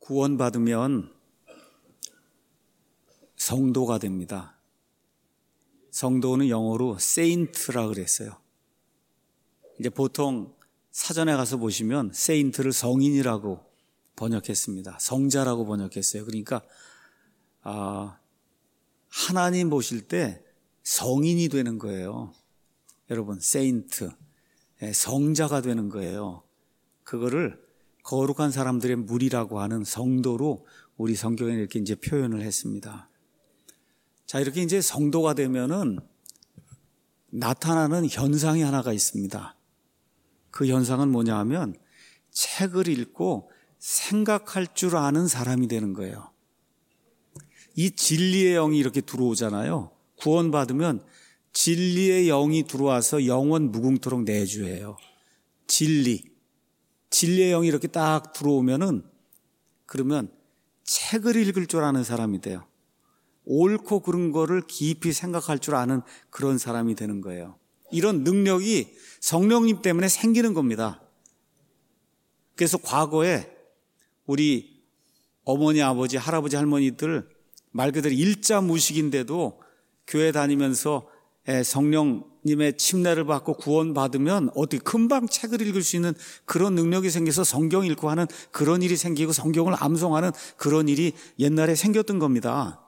구원받으면 성도가 됩니다. 성도는 영어로 saint라 그랬어요. 이제 보통 사전에 가서 보시면 saint를 성인이라고 번역했습니다. 성자라고 번역했어요. 그러니까 하나님 보실 때 성인이 되는 거예요. 여러분, saint, 성자가 되는 거예요. 그거를 거룩한 사람들의 무리라고 하는 성도로 우리 성경에 이렇게 이제 표현을 했습니다. 자, 이렇게 이제 성도가 되면은 나타나는 현상이 하나가 있습니다. 그 현상은 뭐냐 하면 책을 읽고 생각할 줄 아는 사람이 되는 거예요. 이 진리의 영이 이렇게 들어오잖아요. 구원받으면 진리의 영이 들어와서 영원 무궁토록 내주예요. 진리의 영이 이렇게 딱 들어오면은 그러면 책을 읽을 줄 아는 사람이 돼요. 옳고 그른 거를 깊이 생각할 줄 아는 그런 사람이 되는 거예요. 이런 능력이 성령님 때문에 생기는 겁니다. 그래서 과거에 우리 어머니, 아버지, 할아버지, 할머니들 말 그대로 일자무식인데도 교회 다니면서 성령님의 침례를 받고 구원받으면 어떻게 금방 책을 읽을 수 있는 그런 능력이 생겨서 성경 읽고 하는 그런 일이 생기고 성경을 암송하는 그런 일이 옛날에 생겼던 겁니다.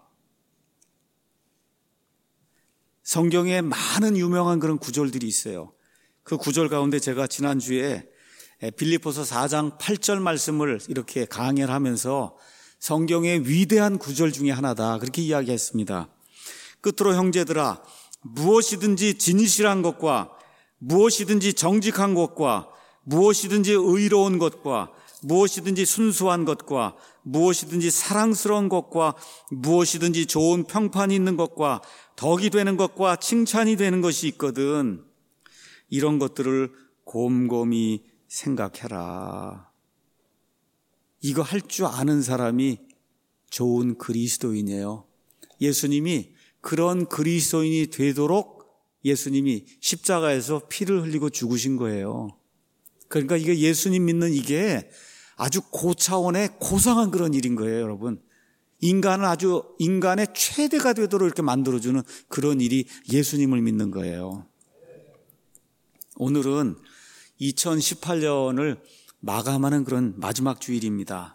성경에 많은 유명한 그런 구절들이 있어요. 그 구절 가운데 제가 지난주에 빌립보서 4장 8절 말씀을 이렇게 강해를 하면서 성경의 위대한 구절 중에 하나다 그렇게 이야기했습니다. 끝으로 형제들아, 무엇이든지 진실한 것과 무엇이든지 정직한 것과 무엇이든지 의로운 것과 무엇이든지 순수한 것과 무엇이든지 사랑스러운 것과 무엇이든지 좋은 평판이 있는 것과 덕이 되는 것과 칭찬이 되는 것이 있거든 이런 것들을 곰곰이 생각해라. 이거 할 줄 아는 사람이 좋은 그리스도인이에요. 예수님이 그런 그리스도인이 되도록 예수님이 십자가에서 피를 흘리고 죽으신 거예요. 그러니까 이게 예수님 믿는 이게 아주 고차원의 고상한 그런 일인 거예요, 여러분. 인간을 아주 인간의 최대가 되도록 이렇게 만들어주는 그런 일이 예수님을 믿는 거예요. 오늘은 2018년을 마감하는 그런 마지막 주일입니다.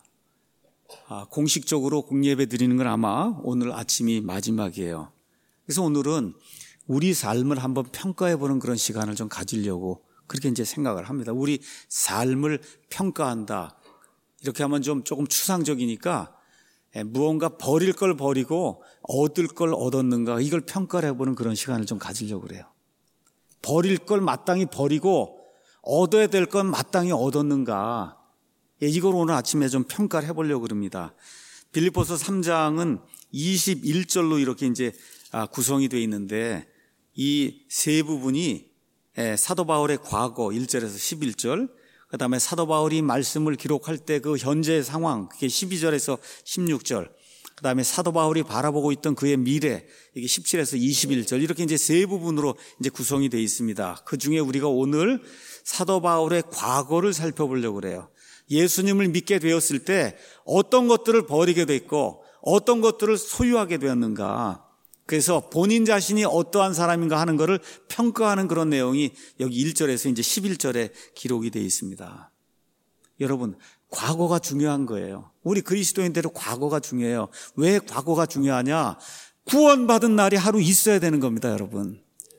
공식적으로 공예배 드리는 건 아마 오늘 아침이 마지막이에요. 그래서 오늘은 우리 삶을 한번 평가해보는 그런 시간을 좀 가지려고 그렇게 이제 생각을 합니다. 우리 삶을 평가한다. 이렇게 하면 조금 추상적이니까 무언가 버릴 걸 버리고 얻을 걸 얻었는가 이걸 평가를 해보는 그런 시간을 좀 가지려고 그래요. 버릴 걸 마땅히 버리고 얻어야 될 건 마땅히 얻었는가 이걸 오늘 아침에 좀 평가를 해보려고 그럽니다. 빌립보서 3장은 21절로 이렇게 이제 구성이 되어 있는데 이 세 부분이 사도 바울의 과거 1절에서 11절 그 다음에 사도 바울이 말씀을 기록할 때 그 현재 상황 그게 12절에서 16절 그 다음에 사도 바울이 바라보고 있던 그의 미래 이게 17에서 21절 이렇게 이제 세 부분으로 이제 구성이 되어 있습니다. 그 중에 우리가 오늘 사도 바울의 과거를 살펴보려고 그래요. 예수님을 믿게 되었을 때 어떤 것들을 버리게 됐고 어떤 것들을 소유하게 되었는가. 그래서 본인 자신이 어떠한 사람인가 하는 것을 평가하는 그런 내용이 여기 1절에서 이제 11절에 기록이 되어 있습니다. 여러분, 과거가 중요한 거예요. 우리 그리스도인들은 과거가 중요해요. 왜 과거가 중요하냐? 구원받은 날이 하루 있어야 되는 겁니다, 여러분.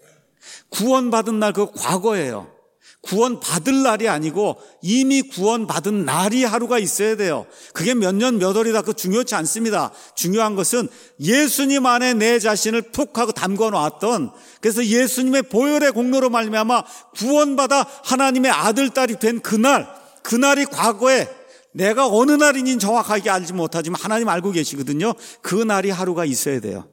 구원받은 날 그 과거예요. 구원받을 날이 아니고 이미 구원받은 날이 하루가 있어야 돼요. 그게 몇 년 몇 월이다 그 중요치 않습니다. 중요한 것은 예수님 안에 내 자신을 푹 하고 담궈 놨던 그래서 예수님의 보혈의 공로로 말미암아 구원받아 하나님의 아들 딸이 된 그날이 과거에 내가 어느 날인지는 정확하게 알지 못하지만 하나님 알고 계시거든요. 그 날이 하루가 있어야 돼요.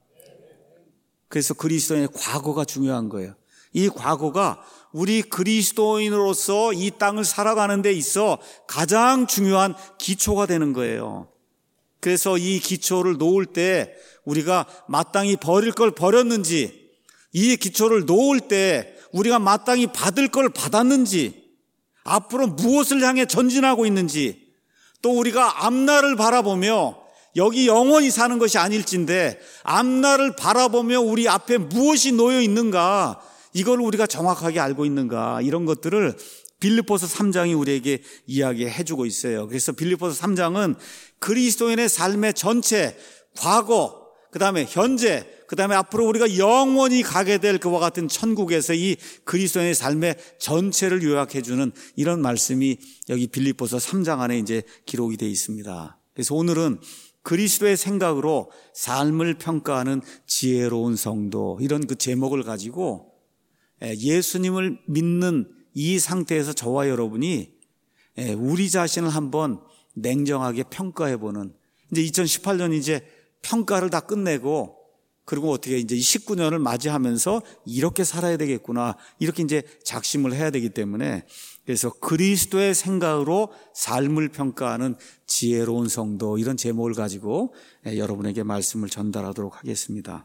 그래서 그리스도인의 과거가 중요한 거예요. 이 과거가 우리 그리스도인으로서 이 땅을 살아가는 데 있어 가장 중요한 기초가 되는 거예요. 그래서 이 기초를 놓을 때 우리가 마땅히 버릴 걸 버렸는지 이 기초를 놓을 때 우리가 마땅히 받을 걸 받았는지 앞으로 무엇을 향해 전진하고 있는지 또 우리가 앞날을 바라보며 여기 영원히 사는 것이 아닐진데 앞날을 바라보며 우리 앞에 무엇이 놓여 있는가, 이걸 우리가 정확하게 알고 있는가, 이런 것들을 빌립보서 3장이 우리에게 이야기해 주고 있어요. 그래서 빌립보서 3장은 그리스도인의 삶의 전체, 과거, 그 다음에 현재, 그 다음에 앞으로 우리가 영원히 가게 될 그와 같은 천국에서 이 그리스도인의 삶의 전체를 요약해 주는 이런 말씀이 여기 빌립보서 3장 안에 이제 기록이 되어 있습니다. 그래서 오늘은 그리스도의 생각으로 삶을 평가하는 지혜로운 성도, 이런 그 제목을 가지고 예수님을 믿는 이 상태에서 저와 여러분이 우리 자신을 한번 냉정하게 평가해보는, 이제 2018년 이제 평가를 다 끝내고 그리고 어떻게 이제 19년을 맞이하면서 이렇게 살아야 되겠구나, 이렇게 이제 작심을 해야 되기 때문에, 그래서 그리스도의 생각으로 삶을 평가하는 지혜로운 성도, 이런 제목을 가지고 여러분에게 말씀을 전달하도록 하겠습니다.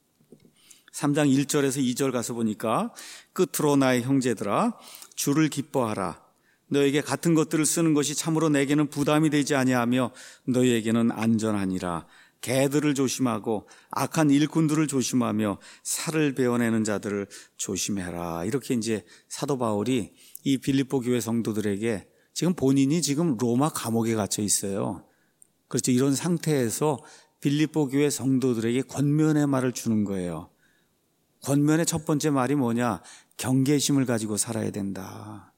3장 1절에서 2절 가서 보니까 끝으로 나의 형제들아 주를 기뻐하라. 너에게 같은 것들을 쓰는 것이 참으로 내게는 부담이 되지 아니하며 너희에게는 안전하니라. 개들을 조심하고 악한 일꾼들을 조심하며 살을 베어내는 자들을 조심해라. 이렇게 이제 사도 바울이 이 빌립보 교회 성도들에게, 지금 본인이 지금 로마 감옥에 갇혀 있어요. 그렇죠. 이런 상태에서 빌립보 교회 성도들에게 권면의 말을 주는 거예요. 권면의 첫 번째 말이 뭐냐? 경계심을 가지고 살아야 된다.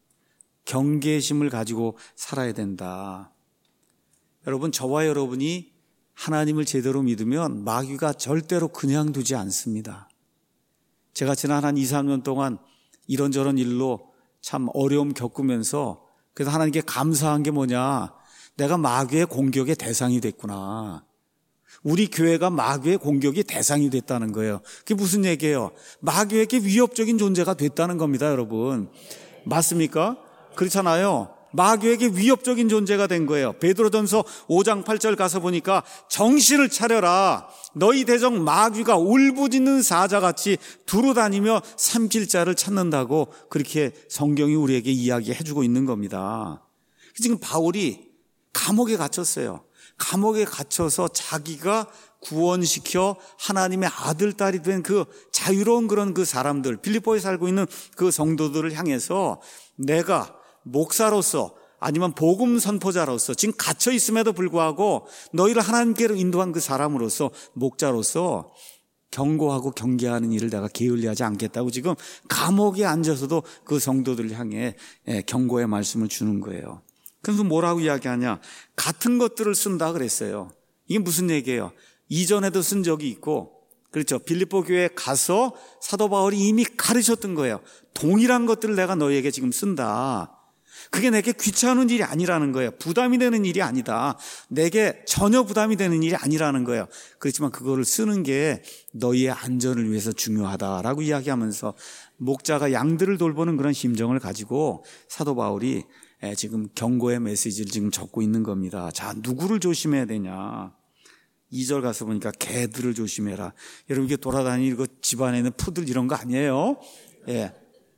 경계심을 가지고 살아야 된다. 여러분, 저와 여러분이 하나님을 제대로 믿으면 마귀가 절대로 그냥 두지 않습니다. 제가 지난 한 2, 3년 동안 이런저런 일로 참 어려움 겪으면서, 그래서 하나님께 감사한 게 뭐냐? 내가 마귀의 공격의 대상이 됐구나. 우리 교회가 마귀의 공격의 대상이 됐다는 거예요. 그게 무슨 얘기예요? 마귀에게 위협적인 존재가 됐다는 겁니다, 여러분. 맞습니까? 그렇잖아요. 마귀에게 위협적인 존재가 된 거예요. 베드로전서 5장 8절 가서 보니까 정신을 차려라. 너희 대적 마귀가 울부짖는 사자같이 두루다니며 삼킬 자를 찾는다고 그렇게 성경이 우리에게 이야기해 주고 있는 겁니다. 지금 바울이 감옥에 갇혔어요. 감옥에 갇혀서 자기가 구원시켜 하나님의 아들, 딸이 된 그 자유로운 그런 그 사람들, 빌립보에 살고 있는 그 성도들을 향해서 내가 목사로서 아니면 복음 선포자로서 지금 갇혀 있음에도 불구하고 너희를 하나님께로 인도한 그 사람으로서, 목자로서 경고하고 경계하는 일을 내가 게을리하지 않겠다고 지금 감옥에 앉아서도 그 성도들을 향해 경고의 말씀을 주는 거예요. 그래서 뭐라고 이야기하냐? 같은 것들을 쓴다 그랬어요. 이게 무슨 얘기예요? 이전에도 쓴 적이 있고, 그렇죠. 빌립보 교회에 가서 사도 바울이 이미 가르쳤던 거예요. 동일한 것들을 내가 너희에게 지금 쓴다. 그게 내게 귀찮은 일이 아니라는 거예요. 부담이 되는 일이 아니다. 내게 전혀 부담이 되는 일이 아니라는 거예요. 그렇지만 그거를 쓰는 게 너희의 안전을 위해서 중요하다라고 이야기하면서 목자가 양들을 돌보는 그런 심정을 가지고 사도 바울이 지금 경고의 메시지를 지금 적고 있는 겁니다. 자, 누구를 조심해야 되냐? 2절 가서 보니까 개들을 조심해라. 여러분, 이게 돌아다니는 그 집안에 있는 푸들 이런 거 아니에요? 예.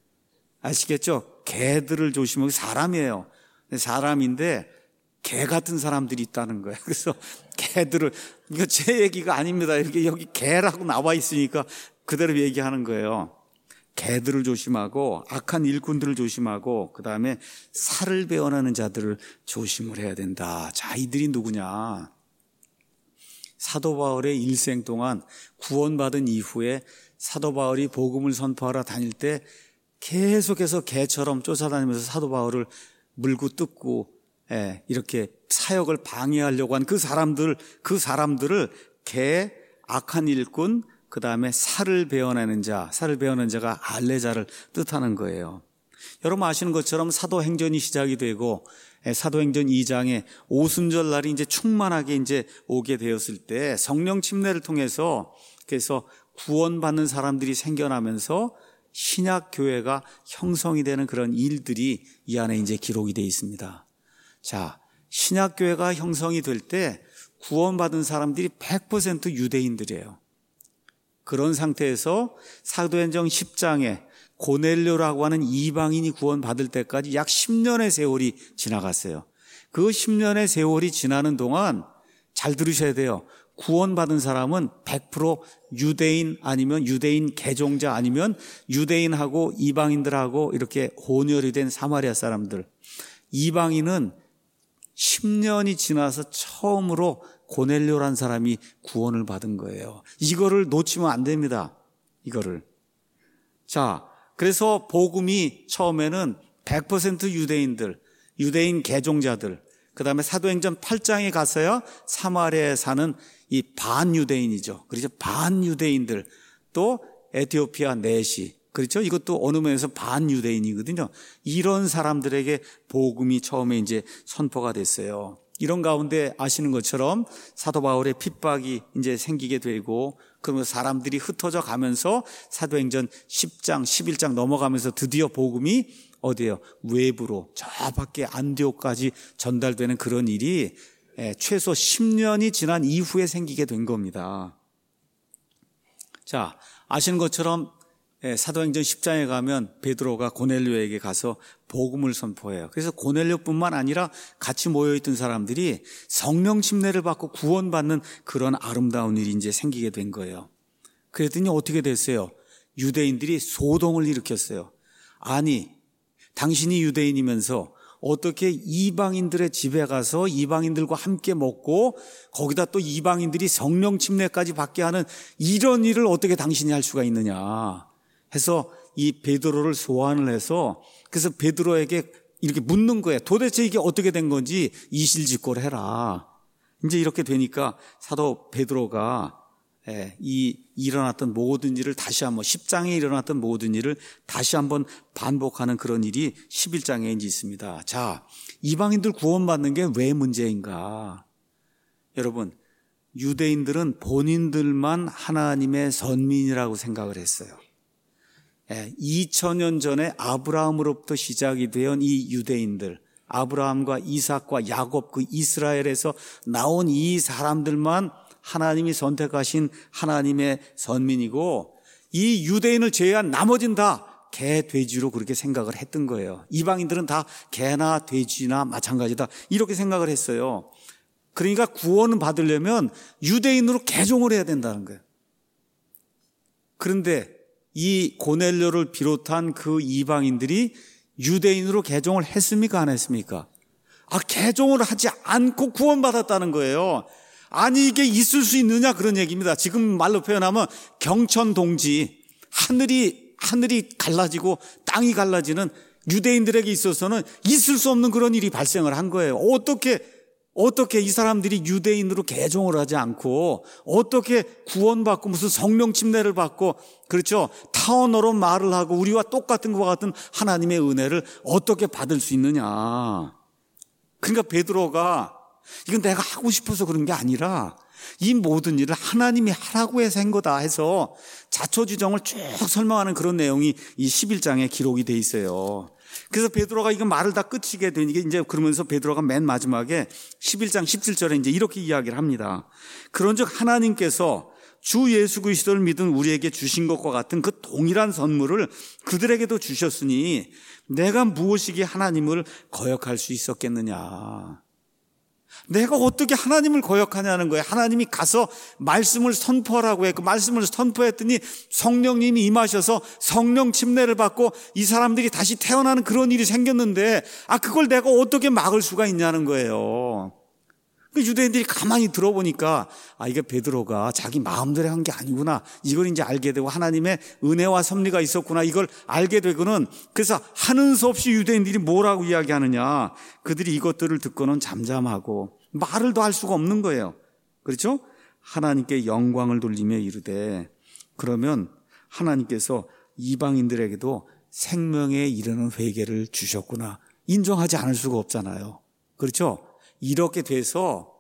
아시겠죠? 개들을 조심하고, 사람이에요. 사람인데 개 같은 사람들이 있다는 거예요. 그래서 개들을, 이거 제 얘기가 아닙니다. 이렇게 여기 개라고 나와 있으니까 그대로 얘기하는 거예요. 개들을 조심하고 악한 일꾼들을 조심하고 그 다음에 살을 베어내는 자들을 조심을 해야 된다. 자, 이들이 누구냐? 사도 바울의 일생 동안 구원받은 이후에 사도 바울이 복음을 선포하러 다닐 때 계속해서 개처럼 쫓아다니면서 사도 바울을 물고 뜯고 이렇게 사역을 방해하려고 한 그 사람들을 개, 악한 일꾼, 그 다음에 살을 베어내는 자, 살을 베어내는 자가 알레자를 뜻하는 거예요. 여러분 아시는 것처럼 사도행전이 시작이 되고 사도행전 2장에 오순절 날이 이제 충만하게 이제 오게 되었을 때 성령 침례를 통해서 그래서 구원받는 사람들이 생겨나면서 신약 교회가 형성이 되는 그런 일들이 이 안에 이제 기록이 되어 있습니다. 자, 신약 교회가 형성이 될 때 구원받은 사람들이 100% 유대인들이에요. 그런 상태에서 사도행전 10장에 고넬료라고 하는 이방인이 구원받을 때까지 약 10년의 세월이 지나갔어요. 그 10년의 세월이 지나는 동안 잘 들으셔야 돼요. 구원받은 사람은 100% 유대인 아니면 유대인 개종자 아니면 유대인하고 이방인들하고 이렇게 혼혈이 된 사마리아 사람들. 이방인은 10년이 지나서 처음으로 고넬료란 사람이 구원을 받은 거예요. 이거를 놓치면 안 됩니다. 이거를. 자, 그래서 복음이 처음에는 100% 유대인들, 유대인 개종자들, 그 다음에 사도행전 8장에 가서야 사마리아에 사는 이 반유대인이죠. 그렇죠. 반유대인들, 또 에티오피아 내시, 그렇죠. 이것도 어느 면에서 반유대인이거든요. 이런 사람들에게 복음이 처음에 이제 선포가 됐어요. 이런 가운데 아시는 것처럼 사도 바울의 핍박이 이제 생기게 되고, 그러면 사람들이 흩어져 가면서 사도행전 10장, 11장 넘어가면서 드디어 복음이 어디예요? 외부로 저 밖에 안디옥까지 전달되는 그런 일이 최소 10년이 지난 이후에 생기게 된 겁니다. 자, 아시는 것처럼 사도행전 10장에 가면 베드로가 고넬료에게 가서 복음을 선포해요. 그래서 고넬료뿐만 아니라 같이 모여있던 사람들이 성령 침례를 받고 구원받는 그런 아름다운 일이 이제 생기게 된 거예요. 그랬더니 어떻게 됐어요? 유대인들이 소동을 일으켰어요. 아니, 당신이 유대인이면서 어떻게 이방인들의 집에 가서 이방인들과 함께 먹고 거기다 또 이방인들이 성령 침례까지 받게 하는 이런 일을 어떻게 당신이 할 수가 있느냐 해서 이 베드로를 소환을 해서, 그래서 베드로에게 이렇게 묻는 거예요. 도대체 이게 어떻게 된 건지 이실직고를 해라. 이제 이렇게 되니까 사도 베드로가 이 일어났던 모든 일을 다시 한번 10장에 일어났던 모든 일을 다시 한번 반복하는 그런 일이 11장에 이제 있습니다. 자, 이방인들 구원받는 게 왜 문제인가? 여러분, 유대인들은 본인들만 하나님의 선민이라고 생각을 했어요. 2000년 전에 아브라함으로부터 시작이 되온 이 유대인들, 아브라함과 이삭과 야곱, 그 이스라엘에서 나온 이 사람들만 하나님이 선택하신 하나님의 선민이고, 이 유대인을 제외한 나머지는 다 개, 돼지로 그렇게 생각을 했던 거예요. 이방인들은 다 개나 돼지나 마찬가지다 이렇게 생각을 했어요. 그러니까 구원을 받으려면 유대인으로 개종을 해야 된다는 거예요. 그런데 이 고넬료를 비롯한 그 이방인들이 유대인으로 개종을 했습니까? 안 했습니까? 개종을 하지 않고 구원받았다는 거예요. 아니, 이게 있을 수 있느냐 그런 얘기입니다. 지금 말로 표현하면 경천동지, 하늘이 갈라지고 땅이 갈라지는 유대인들에게 있어서는 있을 수 없는 그런 일이 발생을 한 거예요. 어떻게 이 사람들이 유대인으로 개종을 하지 않고 어떻게 구원받고 무슨 성령 침례를 받고, 그렇죠, 타언어로 말을 하고 우리와 똑같은 것과 같은 하나님의 은혜를 어떻게 받을 수 있느냐. 그러니까 베드로가 이건 내가 하고 싶어서 그런 게 아니라 이 모든 일을 하나님이 하라고 해서 한 거다 해서 자초지종을 쭉 설명하는 그런 내용이 이 11장에 기록이 돼 있어요. 그래서 베드로가 이거 말을 다 끝이게 되니까 이제 그러면서 베드로가 맨 마지막에 11장 17절에 이제 이렇게 이야기를 합니다. 그런즉 하나님께서 주 예수 그리스도를 믿은 우리에게 주신 것과 같은 그 동일한 선물을 그들에게도 주셨으니 내가 무엇이기에 하나님을 거역할 수 있었겠느냐. 내가 어떻게 하나님을 거역하냐는 거예요. 하나님이 가서 말씀을 선포하라고 했고 말씀을 선포했더니 성령님이 임하셔서 성령 침례를 받고 이 사람들이 다시 태어나는 그런 일이 생겼는데 그걸 내가 어떻게 막을 수가 있냐는 거예요. 유대인들이 가만히 들어보니까 이게 베드로가 자기 마음대로 한 게 아니구나, 이걸 이제 알게 되고 하나님의 은혜와 섭리가 있었구나, 이걸 알게 되고는, 그래서 하는 수 없이 유대인들이 뭐라고 이야기하느냐, 그들이 이것들을 듣고는 잠잠하고 말을 더 할 수가 없는 거예요. 그렇죠? 하나님께 영광을 돌리며 이르되, 그러면 하나님께서 이방인들에게도 생명에 이르는 회개를 주셨구나, 인정하지 않을 수가 없잖아요. 그렇죠? 이렇게 돼서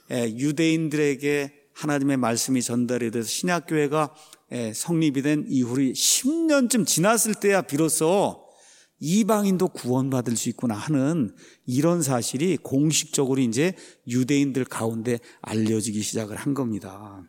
유대인들에게 하나님의 말씀이 전달이 돼서 신약교회가 성립이 된 이후로 10년쯤 지났을 때야 비로소 이방인도 구원받을 수 있구나 하는 이런 사실이 공식적으로 이제 유대인들 가운데 알려지기 시작을 한 겁니다.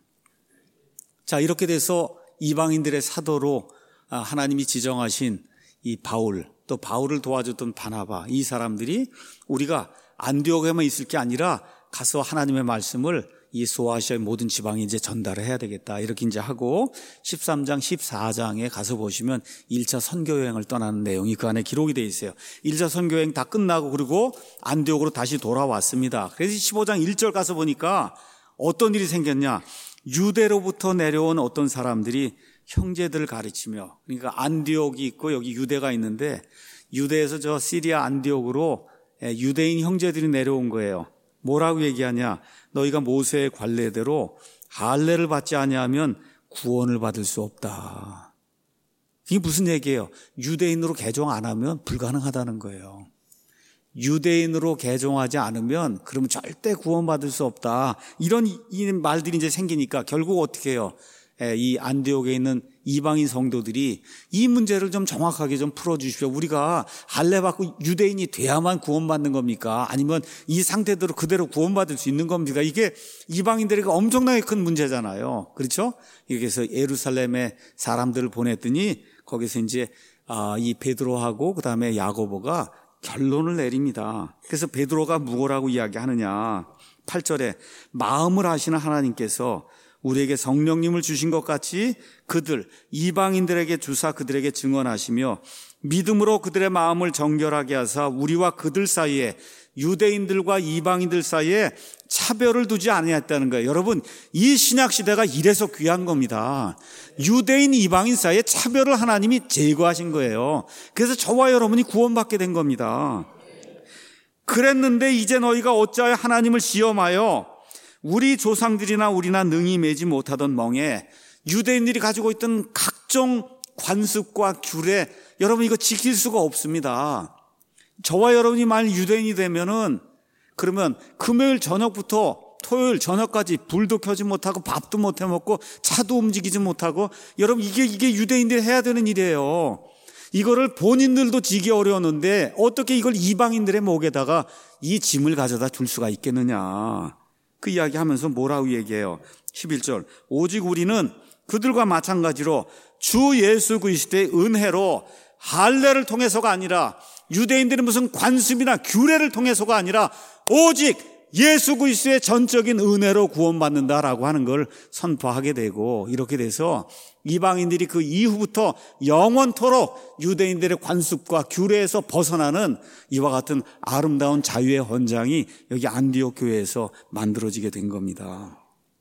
자, 이렇게 돼서 이방인들의 사도로 하나님이 지정하신 이 바울, 또 바울을 도와줬던 바나바, 이 사람들이 우리가 안디옥에만 있을 게 아니라 가서 하나님의 말씀을 이 소아시아의 모든 지방에 이제 전달을 해야 되겠다. 이렇게 이제 하고 13장, 14장에 가서 보시면 1차 선교 여행을 떠나는 내용이 그 안에 기록이 되어 있어요. 1차 선교 여행 다 끝나고 그리고 안디옥으로 다시 돌아왔습니다. 그래서 15장 1절 가서 보니까 어떤 일이 생겼냐? 유대로부터 내려온 어떤 사람들이 형제들을 가르치며, 그러니까 안디옥이 있고 여기 유대가 있는데 유대에서 저 시리아 안디옥으로 유대인 형제들이 내려온 거예요. 뭐라고 얘기하냐? 너희가 모세의 관례대로 할례를 받지 아니하면 구원을 받을 수 없다. 이게 무슨 얘기예요? 유대인으로 개종 안 하면 불가능하다는 거예요. 유대인으로 개종하지 않으면 그러면 절대 구원받을 수 없다. 이런 이 말들이 이제 생기니까 결국 어떻게 해요? 이 안디옥에 있는 이방인 성도들이 이 문제를 좀 정확하게 좀 풀어주십시오. 우리가 할례 받고 유대인이 돼야만 구원받는 겁니까? 아니면 이 상태대로 그대로 구원받을 수 있는 겁니까? 이게 이방인들에게 엄청나게 큰 문제잖아요. 그렇죠? 그래서 예루살렘에 사람들을 보냈더니 거기서 이제 이 베드로하고 그 다음에 야고보가 결론을 내립니다. 그래서 베드로가 무엇라고 이야기하느냐? 8절에 마음을 아시는 하나님께서 우리에게 성령님을 주신 것 같이 그들 이방인들에게 주사 그들에게 증언하시며 믿음으로 그들의 마음을 정결하게 하사 우리와 그들 사이에 유대인들과 이방인들 사이에 차별을 두지 아니했다는 거예요. 여러분, 이 신약 시대가 이래서 귀한 겁니다. 유대인 이방인 사이에 차별을 하나님이 제거하신 거예요. 그래서 저와 여러분이 구원받게 된 겁니다. 그랬는데 이제 너희가 어찌하여 하나님을 시험하여 우리 조상들이나 우리나 능히 매지 못하던 멍에 유대인들이 가지고 있던 각종 관습과 규례, 여러분 이거 지킬 수가 없습니다. 저와 여러분이 만약 유대인이 되면은 그러면 금요일 저녁부터 토요일 저녁까지 불도 켜지 못하고 밥도 못 해 먹고 차도 움직이지 못하고, 여러분 이게 유대인들이 해야 되는 일이에요. 이거를 본인들도 지기 어려웠는데 어떻게 이걸 이방인들의 목에다가 이 짐을 가져다 줄 수가 있겠느냐. 그 이야기 하면서 뭐라고 얘기해요? 11절 오직 우리는 그들과 마찬가지로 주 예수 그리스도의 은혜로 할례를 통해서가 아니라, 유대인들은 무슨 관습이나 규례를 통해서가 아니라 오직 예수 그리스도의 전적인 은혜로 구원받는다라고 하는 걸 선포하게 되고, 이렇게 돼서 이방인들이 그 이후부터 영원토록 유대인들의 관습과 규례에서 벗어나는 이와 같은 아름다운 자유의 헌장이 여기 안디옥 교회에서 만들어지게 된 겁니다.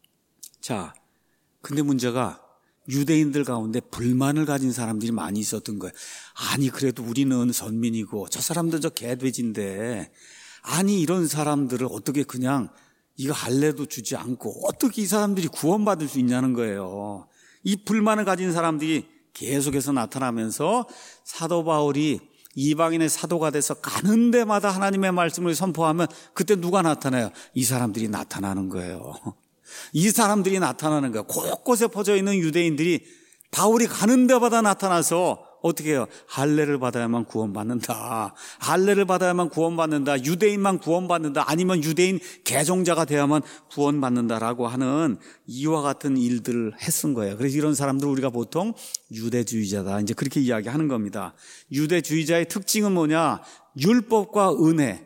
자, 근데 문제가 유대인들 가운데 불만을 가진 사람들이 많이 있었던 거예요. 아니 그래도 우리는 선민이고 저 사람들 저 개돼지인데, 아니 이런 사람들을 어떻게 그냥 이거 할례도 주지 않고 어떻게 이 사람들이 구원받을 수 있냐는 거예요. 이 불만을 가진 사람들이 계속해서 나타나면서 사도 바울이 이방인의 사도가 돼서 가는 데마다 하나님의 말씀을 선포하면 그때 누가 나타나요? 이 사람들이 나타나는 거예요. 이 사람들이 나타나는 거예요. 곳곳에 퍼져 있는 유대인들이 바울이 가는 데마다 나타나서 어떻게 해요? 할례를 받아야만 구원받는다. 할례를 받아야만 구원받는다. 유대인만 구원받는다. 아니면 유대인 개종자가 돼야만 구원받는다라고 하는 이와 같은 일들을 했은 거예요. 그래서 이런 사람들 우리가 보통 유대주의자다, 이제 그렇게 이야기하는 겁니다. 유대주의자의 특징은 뭐냐? 율법과 은혜,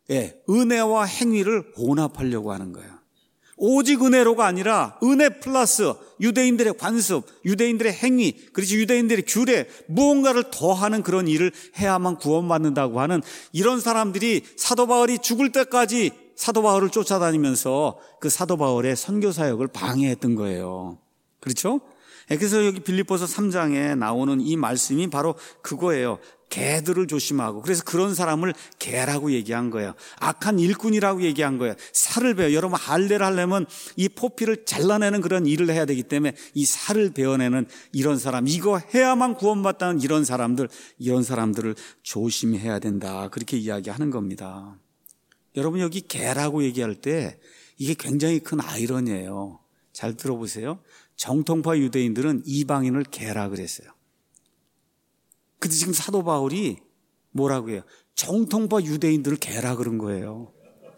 은혜와 행위를 혼합하려고 하는 거예요. 오직 은혜로가 아니라 은혜 플러스 유대인들의 관습, 유대인들의 행위, 그렇지 유대인들의 규례, 무언가를 더하는 그런 일을 해야만 구원받는다고 하는 이런 사람들이 사도 바울이 죽을 때까지 사도 바울을 쫓아다니면서 그 사도 바울의 선교 사역을 방해했던 거예요. 그렇죠? 그래서 여기 빌립보서 3장에 나오는 이 말씀이 바로 그거예요. 개들을 조심하고, 그래서 그런 사람을 개라고 얘기한 거예요. 악한 일꾼이라고 얘기한 거예요. 살을 베어, 여러분 할례를 하려면 이 포피를 잘라내는 그런 일을 해야 되기 때문에 이 살을 베어내는 이런 사람, 이거 해야만 구원받다는 이런 사람들을 조심해야 된다, 그렇게 이야기하는 겁니다. 여러분 여기 개라고 얘기할 때 이게 굉장히 큰 아이러니예요. 잘 들어보세요. 정통파 유대인들은 이방인을 개라 그랬어요. 근데 지금 사도 바울이 뭐라고 해요? 정통파 유대인들을 개라 그런 거예요.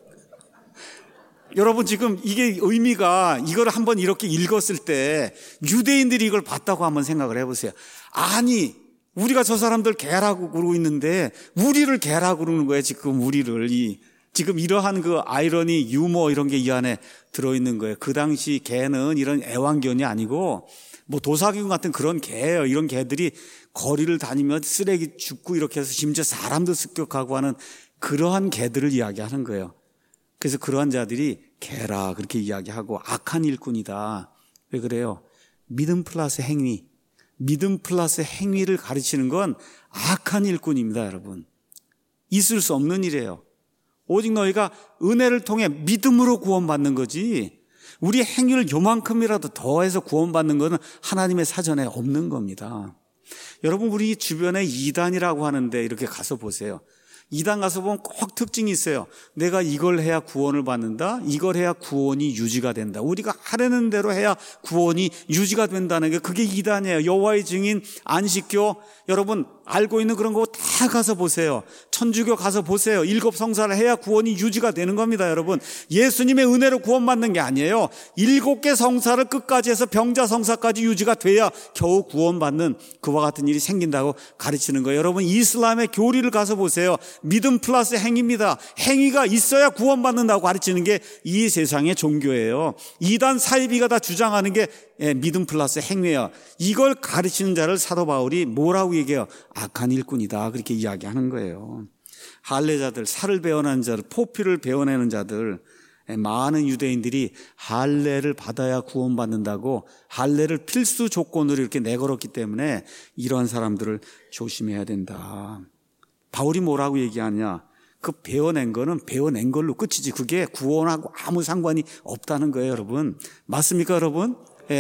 여러분 지금 이게 의미가, 이걸 한번 이렇게 읽었을 때 유대인들이 이걸 봤다고 한번 생각을 해보세요. 아니 우리가 저 사람들 개라고 그러고 있는데 우리를 개라고 그러는 거예요. 지금 우리를, 이 지금 이러한 그 아이러니, 유머 이런 게 이 안에 들어있는 거예요. 그 당시 개는 이런 애완견이 아니고 뭐 도사균 같은 그런 개예요. 이런 개들이 거리를 다니면 쓰레기 줍고 이렇게 해서 심지어 사람도 습격하고 하는 그러한 개들을 이야기하는 거예요. 그래서 그러한 자들이 개라 그렇게 이야기하고 악한 일꾼이다. 왜 그래요? 믿음 플러스 행위, 믿음 플러스 행위를 가르치는 건 악한 일꾼입니다, 여러분. 있을 수 없는 일이에요. 오직 너희가 은혜를 통해 믿음으로 구원받는 거지, 우리 행위를 요만큼이라도 더해서 구원받는 것은 하나님의 사전에 없는 겁니다. 여러분, 우리 주변에 이단이라고 하는데 이렇게 가서 보세요. 이단 가서 보면 꼭 특징이 있어요. 내가 이걸 해야 구원을 받는다, 이걸 해야 구원이 유지가 된다, 우리가 하려는 대로 해야 구원이 유지가 된다는 게 그게 이단이에요. 여호와의 증인, 안식교, 여러분 알고 있는 그런 거 다 가서 보세요. 천주교 가서 보세요. 7 성사를 해야 구원이 유지가 되는 겁니다. 여러분, 예수님의 은혜로 구원받는 게 아니에요. 7개 성사를 끝까지 해서 병자 성사까지 유지가 돼야 겨우 구원받는 그와 같은 일이 생긴다고 가르치는 거예요. 여러분, 이슬람의 교리를 가서 보세요. 믿음 플러스 행위입니다. 행위가 있어야 구원받는다고 가르치는 게 이 세상의 종교예요. 이단 사이비가 다 주장하는 게 믿음 플러스 행위예요. 이걸 가르치는 자를 사도 바울이 뭐라고 얘기해요? 악한 일꾼이다, 그렇게 이야기하는 거예요. 할례자들, 살을 베어내는 자들, 포피를 베어내는 자들, 많은 유대인들이 할례를 받아야 구원받는다고 할례를 필수 조건으로 이렇게 내걸었기 때문에 이러한 사람들을 조심해야 된다. 바울이 뭐라고 얘기하냐? 그 베어낸 거는 베어낸 걸로 끝이지 그게 구원하고 아무 상관이 없다는 거예요, 여러분. 맞습니까, 여러분?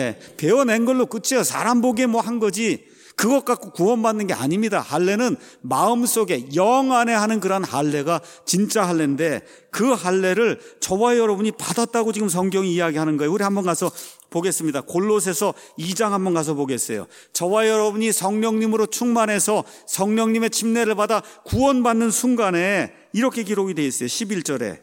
베어낸 걸로 끝이에요. 사람 보기에 뭐 한 거지 그것 갖고 구원받는 게 아닙니다. 할례는 마음속에 영 안에 하는 그런 할례가 진짜 할례인데 그 할례를 저와 여러분이 받았다고 지금 성경이 이야기하는 거예요. 우리 한번 가서 보겠습니다. 골로새서 2장 한번 가서 보겠어요. 저와 여러분이 성령님으로 충만해서 성령님의 침례를 받아 구원받는 순간에 이렇게 기록이 되어 있어요. 11절에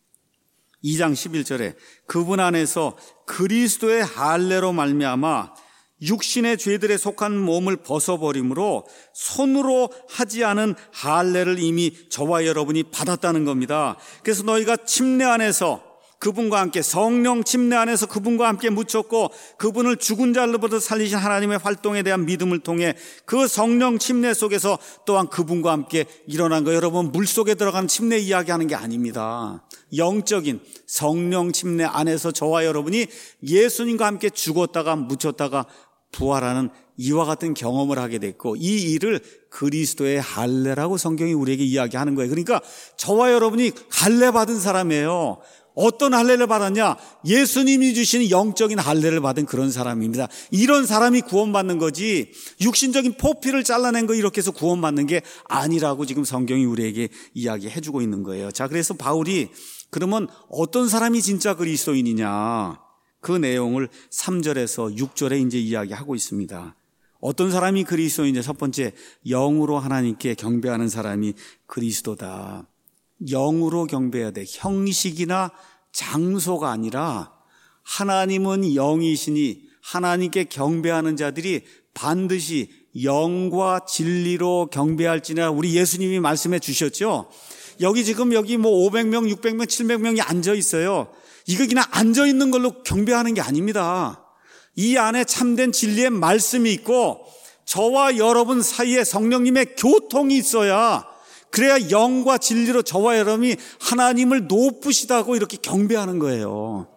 2장 11절에 그분 안에서 그리스도의 할례로 말미암아 육신의 죄들에 속한 몸을 벗어버림으로 손으로 하지 않은 할례를 이미 저와 여러분이 받았다는 겁니다. 그래서 너희가 침례 안에서 그분과 함께, 성령 침례 안에서 그분과 함께 묻혔고 그분을 죽은 자로부터 살리신 하나님의 활동에 대한 믿음을 통해 그 성령 침례 속에서 또한 그분과 함께 일어난 거. 여러분, 물속에 들어가는 침례 이야기하는 게 아닙니다. 영적인 성령 침례 안에서 저와 여러분이 예수님과 함께 죽었다가 묻혔다가 부활하는 이와 같은 경험을 하게 됐고, 이 일을 그리스도의 할례라고 성경이 우리에게 이야기하는 거예요. 그러니까 저와 여러분이 할례 받은 사람이에요. 어떤 할례를 받았냐? 예수님이 주시는 영적인 할례를 받은 그런 사람입니다. 이런 사람이 구원받는 거지 육신적인 포피를 잘라낸 거 이렇게 해서 구원받는 게 아니라고 지금 성경이 우리에게 이야기해주고 있는 거예요. 자, 그래서 바울이 그러면 어떤 사람이 진짜 그리스도인이냐? 그 내용을 3절에서 6절에 이제 이야기하고 있습니다. 어떤 사람이 그리스도인이냐? 첫 번째, 영으로 하나님께 경배하는 사람이 그리스도다. 영으로 경배해야 돼. 형식이나 장소가 아니라 하나님은 영이시니 하나님께 경배하는 자들이 반드시 영과 진리로 경배할지니라 우리 예수님이 말씀해 주셨죠. 여기 지금 뭐 500명, 600명, 700명이 앉아 있어요. 이거 그냥 앉아 있는 걸로 경배하는 게 아닙니다. 이 안에 참된 진리의 말씀이 있고 저와 여러분 사이에 성령님의 교통이 있어야, 그래야 영과 진리로 저와 여러분이 하나님을 높으시다고 이렇게 경배하는 거예요.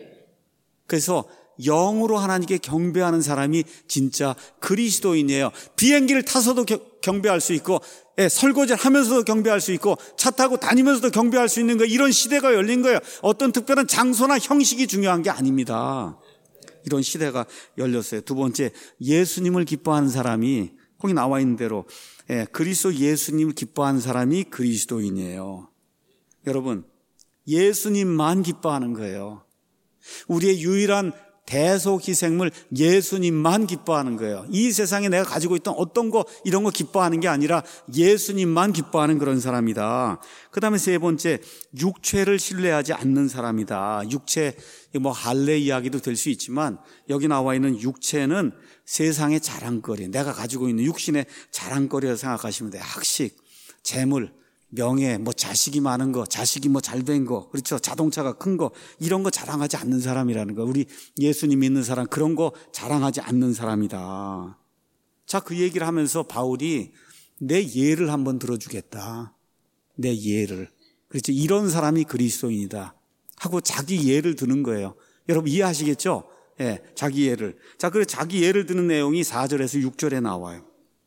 그래서 영으로 하나님께 경배하는 사람이 진짜 그리스도인이에요. 비행기를 타서도 경배할 수 있고, 설거지를 하면서도 경배할 수 있고, 차 타고 다니면서도 경배할 수 있는 거예요. 이런 시대가 열린 거예요. 어떤 특별한 장소나 형식이 중요한 게 아닙니다. 이런 시대가 열렸어요. 두 번째, 예수님을 기뻐하는 사람이, 거기 나와 있는 대로 그리스도 예수님을 기뻐하는 사람이 그리스도인이에요. 여러분, 예수님만 기뻐하는 거예요. 우리의 유일한 대속희생물 예수님만 기뻐하는 거예요. 이 세상에 내가 가지고 있던 어떤 거 이런 거 기뻐하는 게 아니라 예수님만 기뻐하는 그런 사람이다. 그 다음에 세 번째, 육체를 신뢰하지 않는 사람이다. 육체, 뭐 할례 이야기도 될 수 있지만 여기 나와 있는 육체는 세상의 자랑거리, 내가 가지고 있는 육신의 자랑거리라고 생각하시면 돼요. 학식, 재물, 명예, 뭐 자식이 많은 거, 자식이 뭐 잘된 거, 그렇죠? 자동차가 큰 거, 이런 거 자랑하지 않는 사람이라는 거. 우리 예수님 믿는 사람 그런 거 자랑하지 않는 사람이다. 자, 그 얘기를 하면서 바울이 내 예를 한번 들어주겠다. 내 예를. 그렇죠? 이런 사람이 그리스도인이다 하고 자기 예를 드는 거예요. 여러분 이해하시겠죠? 예, 자기 예를. 자, 그래서 자기 예를 드는 내용이 4절에서 6절에 나와요.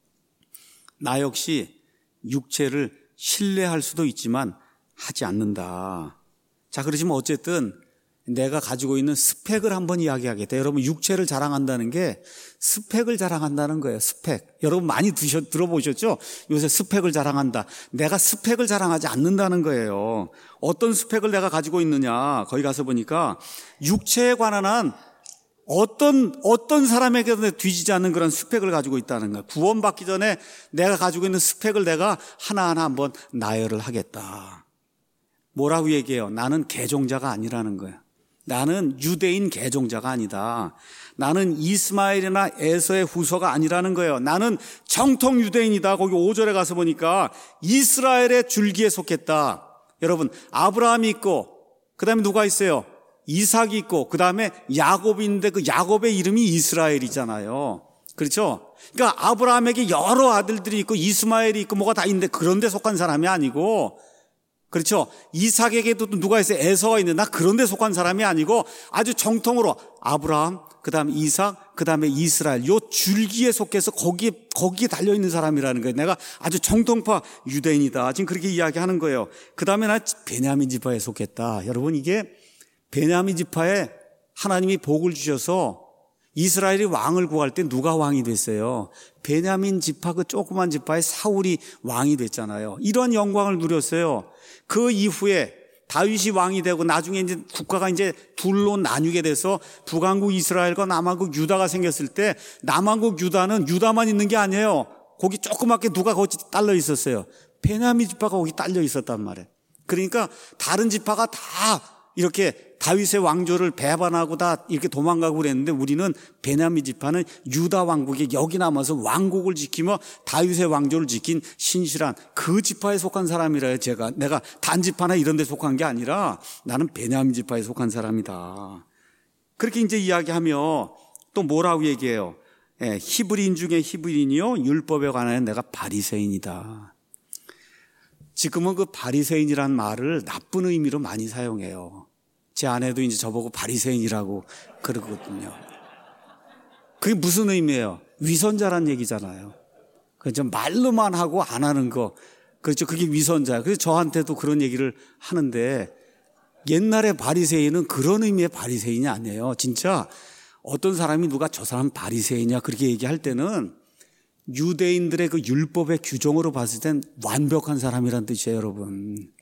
나 역시 육체를 신뢰할 수도 있지만 하지 않는다. 자, 그러지만 어쨌든 내가 가지고 있는 스펙을 한번 이야기하겠다. 여러분 육체를 자랑한다는 게 스펙을 자랑한다는 거예요. 스펙. 여러분 많이 들어보셨죠? 요새 스펙을 자랑한다. 내가 스펙을 자랑하지 않는다는 거예요. 어떤 스펙을 내가 가지고 있느냐. 거기 가서 보니까 육체에 관한 한 어떤 사람에게도 뒤지지 않는 그런 스펙을 가지고 있다는 거예요. 구원받기 전에 내가 가지고 있는 스펙을 내가 하나하나 한번 나열을 하겠다. 뭐라고 얘기해요? 나는 개종자가 아니라는 거예요. 나는 유대인 개종자가 아니다. 나는 이스마엘이나 에서의 후손가 아니라는 거예요. 나는 정통 유대인이다. 거기 5절에 가서 보니까 이스라엘의 줄기에 속했다. 여러분 아브라함이 있고 그 다음에 누가 있어요? 이삭이 있고 그 다음에 야곱이 있는데 그 야곱의 이름이 이스라엘이잖아요. 그렇죠? 그러니까 아브라함에게 여러 아들들이 있고 이스마엘이 있고 뭐가 다 있는데 그런 데 속한 사람이 아니고, 그렇죠? 이삭에게도 누가 있어요? 에서가 있는데 나 그런 데 속한 사람이 아니고 아주 정통으로 아브라함, 그 다음에 이삭, 그 다음에 이스라엘, 요 줄기에 속해서 거기에 달려있는 사람이라는 거예요. 내가 아주 정통파 유대인이다. 지금 그렇게 이야기하는 거예요. 그 다음에 나 베냐민 지파에 속했다. 여러분 이게 베냐민 지파에 하나님이 복을 주셔서 이스라엘이 왕을 구할 때 누가 왕이 됐어요? 베냐민 지파 그 조그만 지파의 사울이 왕이 됐잖아요. 이런 영광을 누렸어요. 그 이후에 다윗이 왕이 되고 나중에 이제 국가가 이제 둘로 나뉘게 돼서 북왕국 이스라엘과 남왕국 유다가 생겼을 때 남왕국 유다는 유다만 있는 게 아니에요. 거기 조그맣게 누가 거기 딸려 있었어요. 베냐민 지파가 거기 딸려 있었단 말이에요. 그러니까 다른 지파가 다 이렇게 다윗의 왕조를 배반하고 다 이렇게 도망가고 그랬는데 우리는 베냐민 지파는 유다 왕국에 여기 남아서 왕국을 지키며 다윗의 왕조를 지킨 신실한 그 지파에 속한 사람이라요. 내가 단지파나 이런 데 속한 게 아니라 나는 베냐민 지파에 속한 사람이다. 그렇게 이제 이야기하며 또 뭐라고 얘기해요? 히브리인 중에 히브리인이요 율법에 관하여 내가 바리새인이다. 지금은 그 바리새인이란 말을 나쁜 의미로 많이 사용해요. 제 아내도 이제 저보고 바리새인이라고 그러거든요. 그게 무슨 의미예요? 위선자란 얘기잖아요. 그죠? 말로만 하고 안 하는 거. 그렇죠. 그게 위선자예요. 그래서 저한테도 그런 얘기를 하는데 옛날에 바리새인은 그런 의미의 바리새인이 아니에요. 진짜 어떤 사람이 누가 저 사람 바리새인이야 그렇게 얘기할 때는 유대인들의 그 율법의 규정으로 봤을 땐 완벽한 사람이란 뜻이에요, 여러분.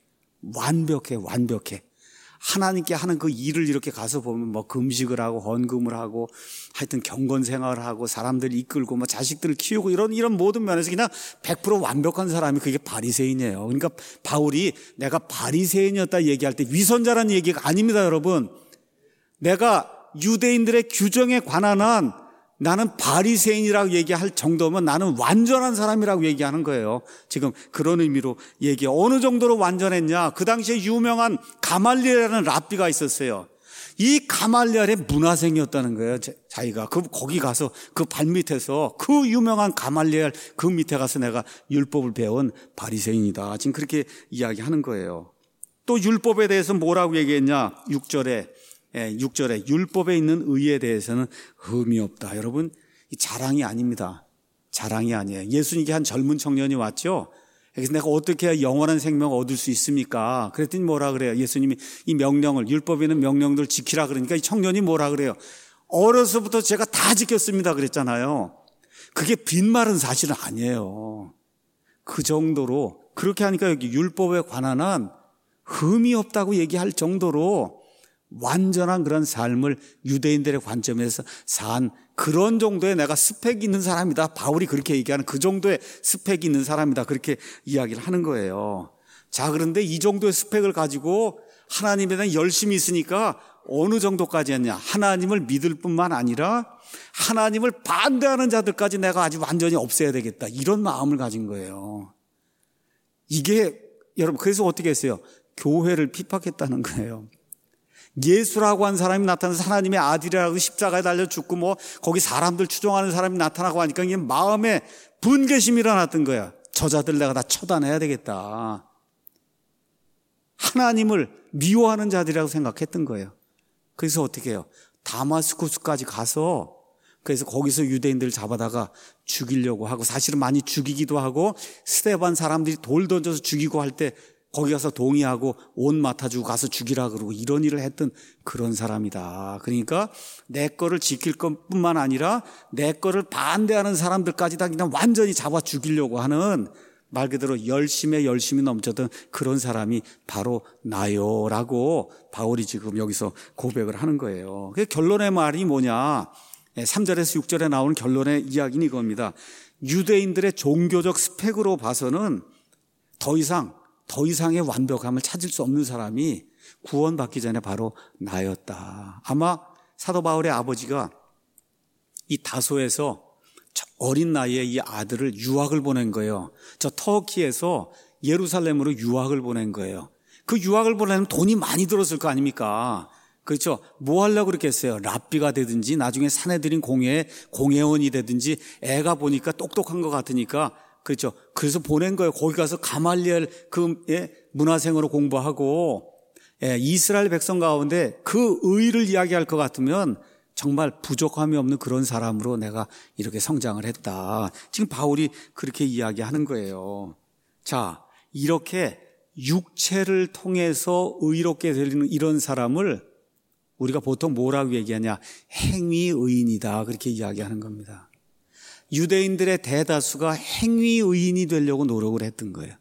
완벽해. 하나님께 하는 그 일을 이렇게 가서 보면 뭐 금식을 하고 헌금을 하고 하여튼 경건 생활을 하고 사람들 이끌고 뭐 자식들을 키우고 이런 모든 면에서 그냥 100% 완벽한 사람이 그게 바리새인이에요. 그러니까 바울이 내가 바리새인이었다 얘기할 때 위선자라는 얘기가 아닙니다, 여러분. 내가 유대인들의 규정에 관한 한 나는 바리새인이라고 얘기할 정도면 나는 완전한 사람이라고 얘기하는 거예요. 지금 그런 의미로 얘기해요. 어느 정도로 완전했냐? 그 당시에 유명한 가말리엘이라는 랍비가 있었어요. 이 가말리엘의 문화생이었다는 거예요. 자기가 거기 가서 그 발밑에서 그 유명한 가말리엘 그 밑에 가서 내가 율법을 배운 바리새인이다. 지금 그렇게 이야기하는 거예요. 또 율법에 대해서 뭐라고 얘기했냐? 6절에 율법에 있는 의에 대해서는 흠이 없다. 여러분 자랑이 아닙니다. 자랑이 아니에요. 예수님께 한 젊은 청년이 왔죠. 그래서 내가 어떻게 해야 영원한 생명을 얻을 수 있습니까? 그랬더니 뭐라 그래요? 예수님이 이 명령을 율법에 있는 명령들을 지키라 그러니까 이 청년이 뭐라 그래요? 어려서부터 제가 다 지켰습니다 그랬잖아요. 그게 빈말은 사실은 아니에요. 그 정도로 그렇게 하니까 여기 율법에 관한 한 흠이 없다고 얘기할 정도로 완전한 그런 삶을 유대인들의 관점에서 산 그런 정도의 내가 스펙이 있는 사람이다. 바울이 그렇게 얘기하는 그 정도의 스펙이 있는 사람이다. 그렇게 이야기를 하는 거예요. 자, 그런데 이 정도의 스펙을 가지고 하나님에 대한 열심히 있으니까 어느 정도까지 했냐? 하나님을 믿을 뿐만 아니라 하나님을 반대하는 자들까지 내가 아주 완전히 없애야 되겠다. 이런 마음을 가진 거예요. 이게 여러분, 그래서 어떻게 했어요? 교회를 핍박했다는 거예요. 예수라고 한 사람이 나타나서 하나님의 아들이라고 십자가에 달려 죽고 거기 사람들 추종하는 사람이 나타나고 하니까 이게 마음에 분개심이 일어났던 거야. 저자들 내가 다 처단해야 되겠다. 하나님을 미워하는 자들이라고 생각했던 거예요. 그래서 어떻게 해요? 다마스쿠스까지 가서 그래서 거기서 유대인들을 잡아다가 죽이려고 하고, 사실은 많이 죽이기도 하고, 스데반 사람들이 돌 던져서 죽이고 할 때 거기 가서 동의하고 옷 맡아주고 가서 죽이라 그러고 이런 일을 했던 그런 사람이다. 그러니까 내 거를 지킬 것뿐만 아니라 내 거를 반대하는 사람들까지 다 그냥 완전히 잡아 죽이려고 하는, 말 그대로 열심히 넘쳤던 그런 사람이 바로 나요라고 바울이 지금 여기서 고백을 하는 거예요. 그 결론의 말이 뭐냐? 3절에서 6절에 나오는 결론의 이야기는 이겁니다. 유대인들의 종교적 스펙으로 봐서는 더 이상의 완벽함을 찾을 수 없는 사람이 구원받기 전에 바로 나였다. 아마 사도 바울의 아버지가 이 다소에서 어린 나이에 이 아들을 유학을 보낸 거예요. 저 터키에서 예루살렘으로 유학을 보낸 거예요. 그 유학을 보내면 돈이 많이 들었을 거 아닙니까? 그렇죠. 뭐 하려고 그렇게 했어요? 랍비가 되든지 나중에 사내들인 공회원이 되든지, 애가 보니까 똑똑한 것 같으니까, 그렇죠. 그래서 보낸 거예요. 거기 가서 가말리엘 문화생으로 공부하고, 이스라엘 백성 가운데 그 의의를 이야기할 것 같으면 정말 부족함이 없는 그런 사람으로 내가 이렇게 성장을 했다. 지금 바울이 그렇게 이야기하는 거예요. 자, 이렇게 육체를 통해서 의롭게 되는 이런 사람을 우리가 보통 뭐라고 얘기하냐? 행위의인이다. 그렇게 이야기하는 겁니다. 유대인들의 대다수가 행위의인이 되려고 노력을 했던 거예요.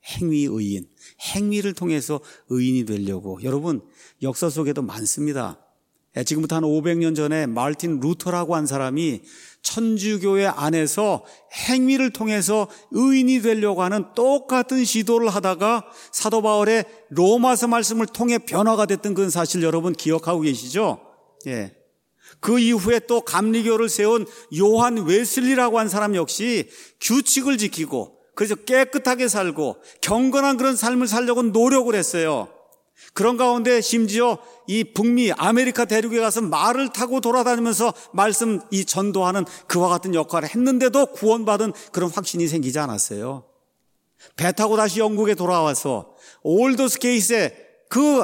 행위의인. 행위를 통해서 의인이 되려고. 여러분, 역사 속에도 많습니다. 지금부터 한 500년 전에 마르틴 루터라고 한 사람이 천주교회 안에서 행위를 통해서 의인이 되려고 하는 똑같은 시도를 하다가 사도 바울의 로마서 말씀을 통해 변화가 됐던 그 사실 여러분 기억하고 계시죠? 예. 그 이후에 또 감리교를 세운 요한 웨슬리라고 한 사람 역시 규칙을 지키고, 그래서 깨끗하게 살고 경건한 그런 삶을 살려고 노력을 했어요. 그런 가운데 심지어 이 북미 아메리카 대륙에 가서 말을 타고 돌아다니면서 말씀 이 전도하는 그와 같은 역할을 했는데도 구원받은 그런 확신이 생기지 않았어요. 배 타고 다시 영국에 돌아와서 올더스게이트의 그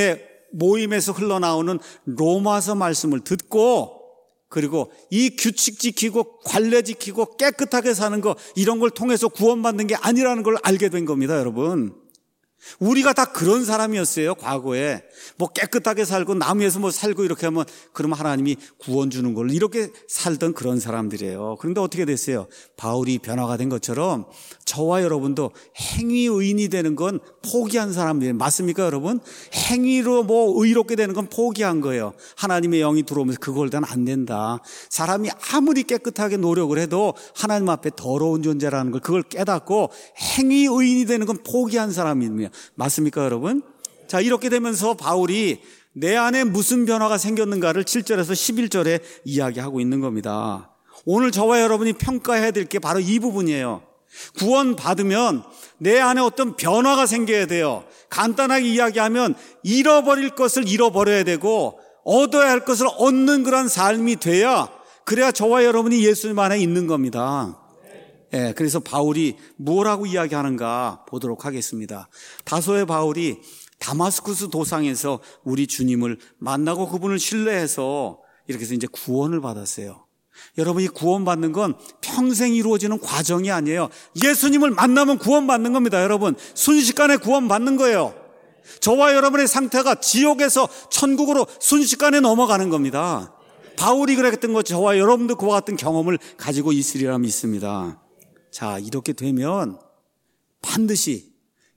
모임에서 흘러나오는 로마서 말씀을 듣고, 그리고 이 규칙 지키고 관례 지키고 깨끗하게 사는 거, 이런 걸 통해서 구원받는 게 아니라는 걸 알게 된 겁니다, 여러분. 우리가 다 그런 사람이었어요, 과거에. 깨끗하게 살고 남 위에서 살고 이렇게 하면 그러면 하나님이 구원 주는 걸로 이렇게 살던 그런 사람들이에요. 그런데 어떻게 됐어요? 바울이 변화가 된 것처럼 저와 여러분도 행위의인이 되는 건 포기한 사람들이에요. 맞습니까, 여러분? 행위로 의롭게 되는 건 포기한 거예요. 하나님의 영이 들어오면서 그걸 단 안 된다. 사람이 아무리 깨끗하게 노력을 해도 하나님 앞에 더러운 존재라는 걸 그걸 깨닫고 행위의인이 되는 건 포기한 사람입니다. 맞습니까, 여러분? 자, 이렇게 되면서 바울이 내 안에 무슨 변화가 생겼는가를 7절에서 11절에 이야기하고 있는 겁니다. 오늘 저와 여러분이 평가해야 될 게 바로 이 부분이에요. 구원 받으면 내 안에 어떤 변화가 생겨야 돼요. 간단하게 이야기하면 잃어버릴 것을 잃어버려야 되고 얻어야 할 것을 얻는 그런 삶이 돼야, 그래야 저와 여러분이 예수님 안에 있는 겁니다. 그래서 바울이 뭐라고 이야기하는가 보도록 하겠습니다. 다소의 바울이 다마스쿠스 도상에서 우리 주님을 만나고 그분을 신뢰해서 이렇게 해서 이제 구원을 받았어요. 여러분이 구원받는 건 평생 이루어지는 과정이 아니에요. 예수님을 만나면 구원받는 겁니다, 여러분. 순식간에 구원받는 거예요. 저와 여러분의 상태가 지옥에서 천국으로 순식간에 넘어가는 겁니다. 바울이 그랬던 것, 저와 여러분도 그와 같은 경험을 가지고 있으리라 믿습니다. 자, 이렇게 되면 반드시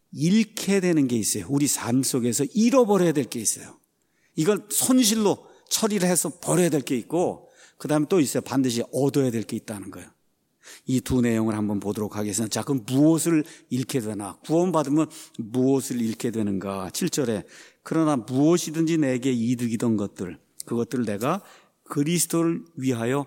잃게 되는 게 있어요. 우리 삶 속에서 잃어버려야 될 게 있어요. 이걸 손실로 처리를 해서 버려야 될 게 있고, 그 다음에 또 있어요. 반드시 얻어야 될 게 있다는 거예요. 이 두 내용을 한번 보도록 하겠습니다. 자, 그럼 무엇을 잃게 되나? 구원받으면 무엇을 잃게 되는가? 7절에 그러나 무엇이든지 내게 이득이던 것들, 그것들을 내가 그리스도를 위하여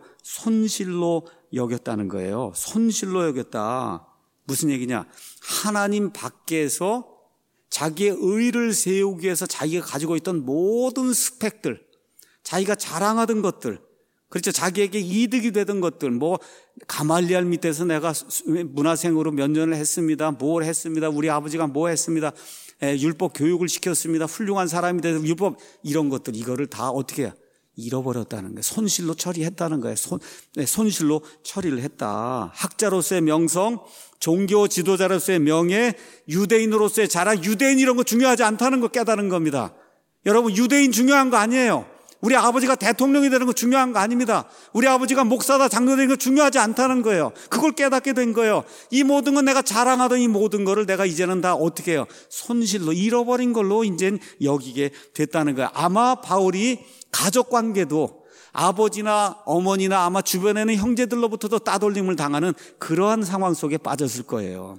손실로 여겼다는 거예요. 손실로 여겼다. 무슨 얘기냐? 하나님 밖에서 자기의 의를 세우기 위해서 자기가 가지고 있던 모든 스펙들, 자기가 자랑하던 것들, 그렇죠. 자기에게 이득이 되던 것들, 가말리알 밑에서 내가 문화생으로 몇 년을 했습니다. 뭘 했습니다. 우리 아버지가 뭐 했습니다. 율법 교육을 시켰습니다. 훌륭한 사람이 돼서 율법, 이런 것들, 이거를 다 어떻게 해요? 잃어버렸다는 거예요. 손실로 처리했다는 거예요. 손실로 처리를 했다. 학자로서의 명성, 종교 지도자로서의 명예, 유대인으로서의 자랑, 유대인 이런 거 중요하지 않다는 거 깨달은 겁니다. 여러분, 유대인 중요한 거 아니에요. 우리 아버지가 대통령이 되는 거 중요한 거 아닙니다. 우리 아버지가 목사다 장로 되는 거 중요하지 않다는 거예요. 그걸 깨닫게 된 거예요. 이 모든 건 내가 자랑하던 이 모든 거를 내가 이제는 다 어떻게 해요? 손실로 잃어버린 걸로 이제는 여기게 됐다는 거예요. 아마 바울이 가족 관계도 아버지나 어머니나 아마 주변에는 형제들로부터도 따돌림을 당하는 그러한 상황 속에 빠졌을 거예요.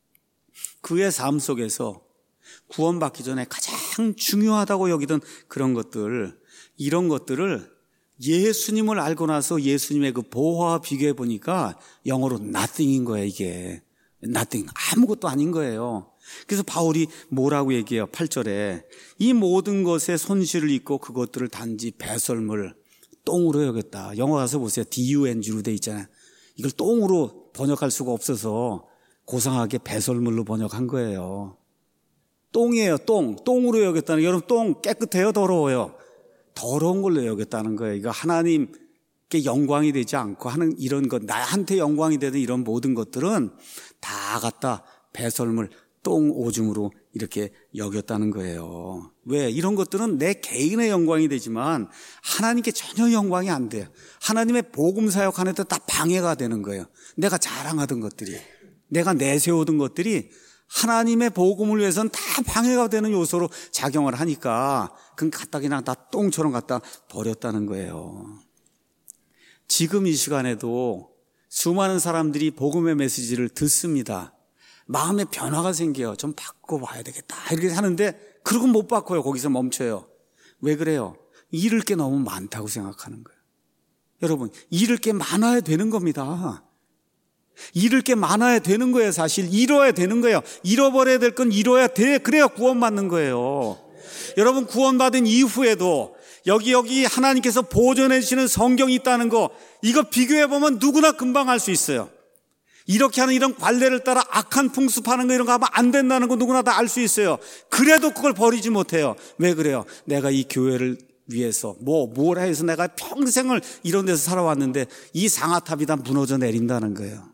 그의 삶 속에서 구원받기 전에 가장 중요하다고 여기던 그런 것들, 이런 것들을 예수님을 알고 나서 예수님의 그 보화와 비교해 보니까 영어로 nothing인 거예요. 이게 nothing, 아무것도 아닌 거예요. 그래서 바울이 뭐라고 얘기해요? 8절에 이 모든 것에 손실을 입고 그것들을 단지 배설물, 똥으로 여겼다. 영어 가서 보세요. DUNG로 돼 있잖아요. 이걸 똥으로 번역할 수가 없어서 고상하게 배설물로 번역한 거예요. 똥이에요. 똥으로 여겼다는. 여러분, 똥 깨끗해요? 더러워요? 더러운 걸로 여겼다는 거예요. 이거 하나님께 영광이 되지 않고 하는 이런 것, 나한테 영광이 되는 이런 모든 것들은 다 갖다 배설물, 똥 오줌으로 이렇게 여겼다는 거예요. 왜? 이런 것들은 내 개인의 영광이 되지만 하나님께 전혀 영광이 안 돼요. 하나님의 복음 사역하는 데 다 방해가 되는 거예요. 내가 자랑하던 것들이, 내가 내세우던 것들이 하나님의 복음을 위해서는 다 방해가 되는 요소로 작용을 하니까 그건 갖다 그냥 다 똥처럼 갖다 버렸다는 거예요. 지금 이 시간에도 수많은 사람들이 복음의 메시지를 듣습니다. 마음에 변화가 생겨요. 좀 바꿔봐야 되겠다 이렇게 하는데 그러고 못 바꿔요. 거기서 멈춰요. 왜 그래요? 잃을 게 너무 많다고 생각하는 거예요. 여러분, 잃을 게 많아야 되는 겁니다. 잃을 게 많아야 되는 거예요. 사실 잃어야 되는 거예요. 잃어버려야 될 건 잃어야 돼. 그래야 구원받는 거예요. 여러분, 구원받은 이후에도 여기 하나님께서 보존해 주시는 성경이 있다는 거, 이거 비교해보면 누구나 금방 알 수 있어요. 이렇게 하는 이런 관례를 따라 악한 풍습하는 거 이런 거 하면 안 된다는 거 누구나 다 알 수 있어요. 그래도 그걸 버리지 못해요. 왜 그래요? 내가 이 교회를 위해서 뭘 해서 내가 평생을 이런 데서 살아왔는데 이 상아탑이 다 무너져 내린다는 거예요.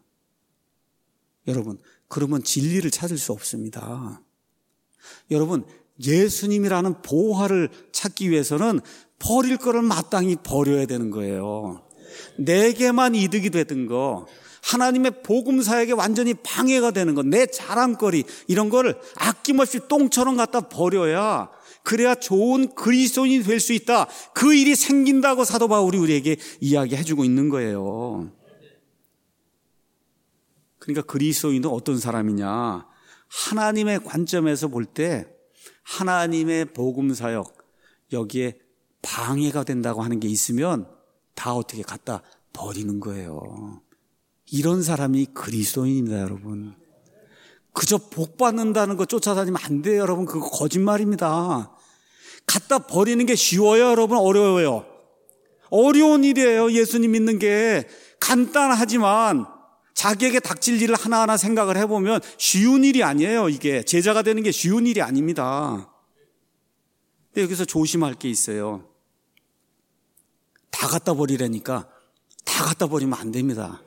여러분, 그러면 진리를 찾을 수 없습니다. 여러분, 예수님이라는 보화를 찾기 위해서는 버릴 거를 마땅히 버려야 되는 거예요. 내게만 이득이 되던 거, 하나님의 복음 사역에 완전히 방해가 되는 거, 내 자랑거리 이런 거를 아낌없이 똥처럼 갖다 버려야, 그래야 좋은 그리스도인이 될 수 있다. 그 일이 생긴다고 사도 바울이 우리에게 이야기해주고 있는 거예요. 그러니까 그리스도인은 어떤 사람이냐? 하나님의 관점에서 볼 때 하나님의 복음 사역, 여기에 방해가 된다고 하는 게 있으면 다 어떻게 갖다 버리는 거예요. 이런 사람이 그리스도인입니다, 여러분. 그저 복 받는다는 거 쫓아다니면 안 돼요, 여러분. 그거 거짓말입니다. 갖다 버리는 게 쉬워요, 여러분? 어려워요? 어려운 일이에요. 예수님 믿는 게 간단하지만 자기에게 닥칠 일을 하나하나 생각을 해보면 쉬운 일이 아니에요. 이게 제자가 되는 게 쉬운 일이 아닙니다. 근데 여기서 조심할 게 있어요. 다 갖다 버리라니까 다 갖다 버리면 안 됩니다.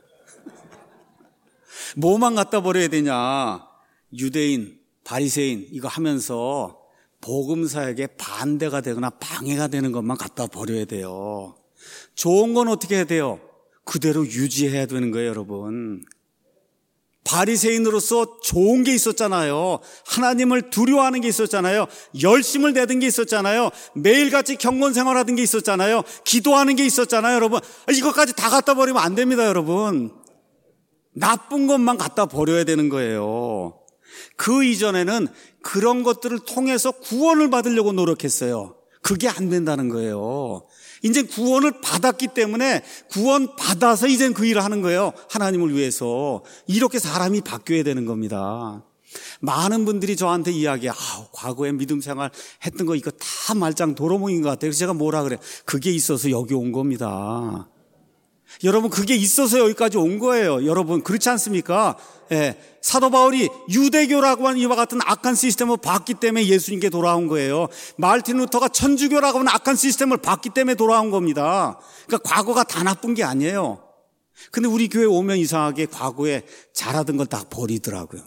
뭐만 갖다 버려야 되냐? 유대인, 바리새인 이거 하면서 복음 사역에 반대가 되거나 방해가 되는 것만 갖다 버려야 돼요. 좋은 건 어떻게 해야 돼요? 그대로 유지해야 되는 거예요, 여러분. 바리새인으로서 좋은 게 있었잖아요. 하나님을 두려워하는 게 있었잖아요. 열심을 내던 게 있었잖아요. 매일같이 경건 생활하던 게 있었잖아요. 기도하는 게 있었잖아요, 여러분. 이것까지 다 갖다 버리면 안 됩니다, 여러분. 나쁜 것만 갖다 버려야 되는 거예요. 그 이전에는 그런 것들을 통해서 구원을 받으려고 노력했어요. 그게 안 된다는 거예요. 이제 구원을 받았기 때문에 구원 받아서 이젠 그 일을 하는 거예요. 하나님을 위해서. 이렇게 사람이 바뀌어야 되는 겁니다. 많은 분들이 저한테 이야기해요. 과거에 믿음 생활 했던 거 이거 다 말짱 도루묵인 것 같아요. 그래서 제가 뭐라 그래? 그게 있어서 여기 온 겁니다. 여러분, 그게 있어서 여기까지 온 거예요. 여러분, 그렇지 않습니까? 예, 사도 바울이 유대교라고 하는 이와 같은 악한 시스템을 봤기 때문에 예수님께 돌아온 거예요. 마르틴 루터가 천주교라고 하는 악한 시스템을 봤기 때문에 돌아온 겁니다. 그러니까 과거가 다 나쁜 게 아니에요. 근데 우리 교회 오면 이상하게 과거에 잘하던 걸 다 버리더라고요.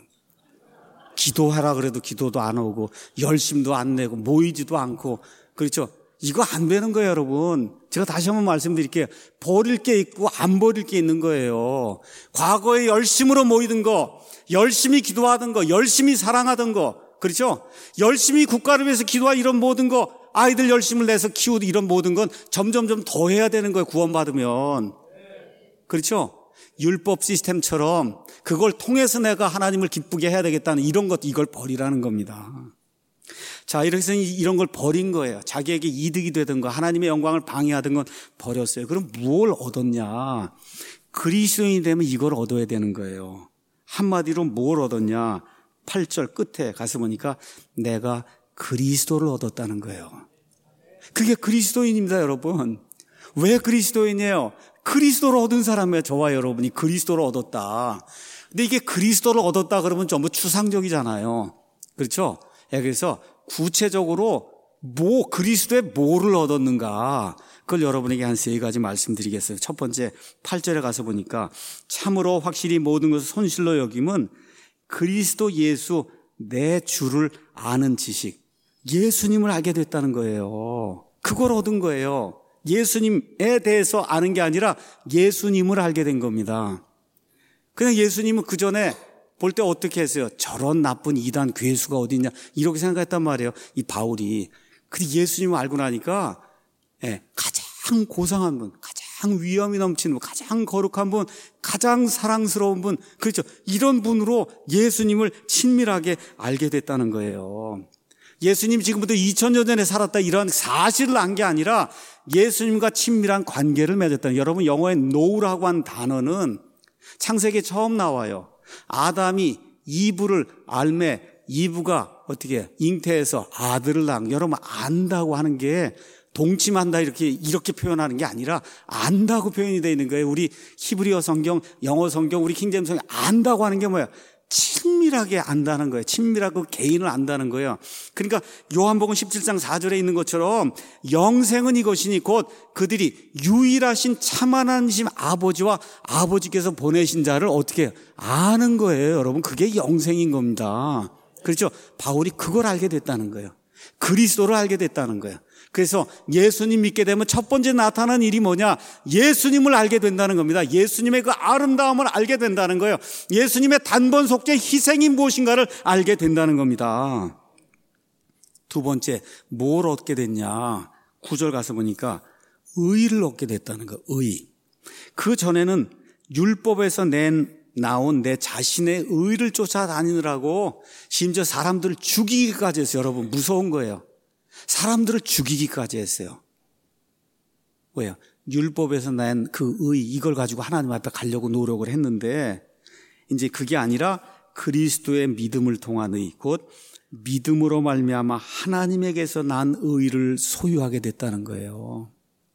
기도하라 그래도 기도도 안 오고 열심도 안 내고 모이지도 않고, 그렇죠? 이거 안 되는 거예요, 여러분. 제가 다시 한번 말씀드릴게요. 버릴 게 있고 안 버릴 게 있는 거예요. 과거에 열심으로 모이던 거, 열심히 기도하던 거, 열심히 사랑하던 거, 그렇죠? 열심히 국가를 위해서 기도하 이런 모든 거, 아이들 열심을 내서 키우고 이런 모든 건 점점점 더 해야 되는 거예요, 구원받으면. 그렇죠? 율법 시스템처럼 그걸 통해서 내가 하나님을 기쁘게 해야 되겠다는 이런 것, 이걸 버리라는 겁니다. 자, 이렇게 해서 이런 걸 버린 거예요. 자기에게 이득이 되던 거, 하나님의 영광을 방해하던 건 버렸어요. 그럼 뭘 얻었냐? 그리스도인이 되면 이걸 얻어야 되는 거예요. 한마디로 뭘 얻었냐? 8절 끝에 가서 보니까 내가 그리스도를 얻었다는 거예요. 그게 그리스도인입니다, 여러분. 왜 그리스도인이에요? 그리스도를 얻은 사람이에요. 저와 여러분이 그리스도를 얻었다. 근데 이게 그리스도를 얻었다 그러면 전부 추상적이잖아요. 그렇죠? 그래서 구체적으로 그리스도의 뭐를 얻었는가, 그걸 여러분에게 한 3가지 말씀드리겠어요. 첫 번째, 8절에 가서 보니까 참으로 확실히 모든 것을 손실로 여김은 그리스도 예수 내 주를 아는 지식, 예수님을 알게 됐다는 거예요. 그걸 얻은 거예요. 예수님에 대해서 아는 게 아니라 예수님을 알게 된 겁니다. 그냥 예수님은 그 전에 볼 때 어떻게 했어요? 저런 나쁜 이단 괴수가 어디 있냐, 이렇게 생각했단 말이에요, 이 바울이. 근데 예수님을 알고 나니까 가장 고상한 분, 가장 위엄이 넘치는 분, 가장 거룩한 분, 가장 사랑스러운 분, 그렇죠? 이런 분으로 예수님을 친밀하게 알게 됐다는 거예요. 예수님이 지금부터 2000년 전에 살았다 이런 사실을 안 게 아니라 예수님과 친밀한 관계를 맺었다. 여러분, 영어의 know라고 하는 단어는 창세기에 처음 나와요. 아담이 이브를 알매, 이브가 어떻게 잉태해서 아들을 낳은, 여러분 안다고 하는 게 동침한다 이렇게 표현하는 게 아니라 안다고 표현이 되어 있는 거예요. 우리 히브리어 성경, 영어 성경, 우리 킹제임스 성경 안다고 하는 게 뭐예요? 친밀하게 안다는 거예요. 친밀하고 개인을 안다는 거예요. 그러니까 요한복음 17장 4절에 있는 것처럼 영생은 이것이니 곧 그들이 유일하신 참 하나님 아버지와 아버지께서 보내신 자를 어떻게 아는 거예요, 여러분. 그게 영생인 겁니다. 그렇죠? 바울이 그걸 알게 됐다는 거예요. 그리스도를 알게 됐다는 거예요. 그래서 예수님 믿게 되면 첫 번째 나타나는 일이 뭐냐? 예수님을 알게 된다는 겁니다. 예수님의 그 아름다움을 알게 된다는 거예요. 예수님의 단번 속죄 희생이 무엇인가를 알게 된다는 겁니다. 두 번째, 뭘 얻게 됐냐? 9절 가서 보니까 의를 얻게 됐다는 거예요. 의. 그 전에는 율법에서 나온 내 자신의 의를 쫓아다니느라고 심지어 사람들을 죽이기까지 했어요. 여러분, 무서운 거예요. 사람들을 죽이기까지 했어요. 왜요? 율법에서 난 그 의, 이걸 가지고 하나님 앞에 가려고 노력을 했는데 이제 그게 아니라 그리스도의 믿음을 통한 의, 곧 믿음으로 말미암아 하나님에게서 난 의를 소유하게 됐다는 거예요.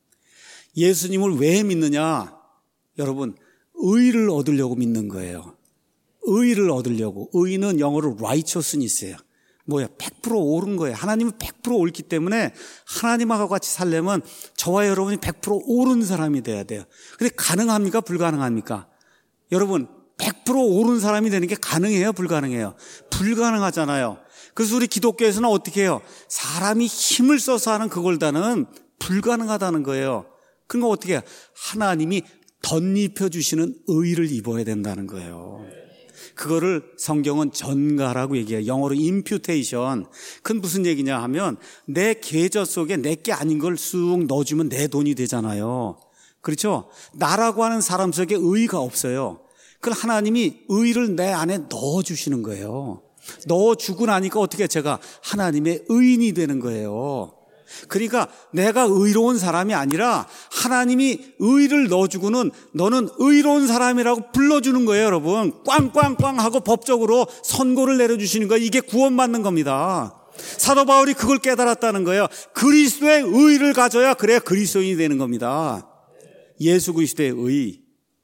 예수님을 왜 믿느냐? 여러분, 의를 얻으려고 믿는 거예요. 의를 얻으려고. 의는 영어로 righteousness이에요. 100% 옳은 거예요. 하나님은 100% 옳기 때문에 하나님하고 같이 살려면 저와 여러분이 100% 옳은 사람이 돼야 돼요. 근데 가능합니까? 불가능합니까? 여러분, 100% 옳은 사람이 되는 게 가능해요? 불가능해요? 불가능하잖아요. 그래서 우리 기독교에서는 어떻게 해요? 사람이 힘을 써서 하는 그걸다는 불가능하다는 거예요. 그러니까 어떻게 해요? 하나님이 덧입혀주시는 의를 입어야 된다는 거예요. 그거를 성경은 전가라고 얘기해요. 영어로 imputation. 그건 무슨 얘기냐 하면 내 계좌 속에 내 게 아닌 걸 쑥 넣어주면 내 돈이 되잖아요. 그렇죠? 나라고 하는 사람 속에 의가 없어요. 그걸 하나님이 의를 내 안에 넣어주시는 거예요. 넣어주고 나니까 어떻게 제가 하나님의 의인이 되는 거예요. 그러니까 내가 의로운 사람이 아니라 하나님이 의를 넣어주고는 너는 의로운 사람이라고 불러주는 거예요, 여러분. 꽝꽝꽝 하고 법적으로 선고를 내려주시는 거예요. 이게 구원받는 겁니다. 사도 바울이 그걸 깨달았다는 거예요. 그리스도의 의를 가져야 그래야 그리스도인이 되는 겁니다. 예수 그리스도의 의.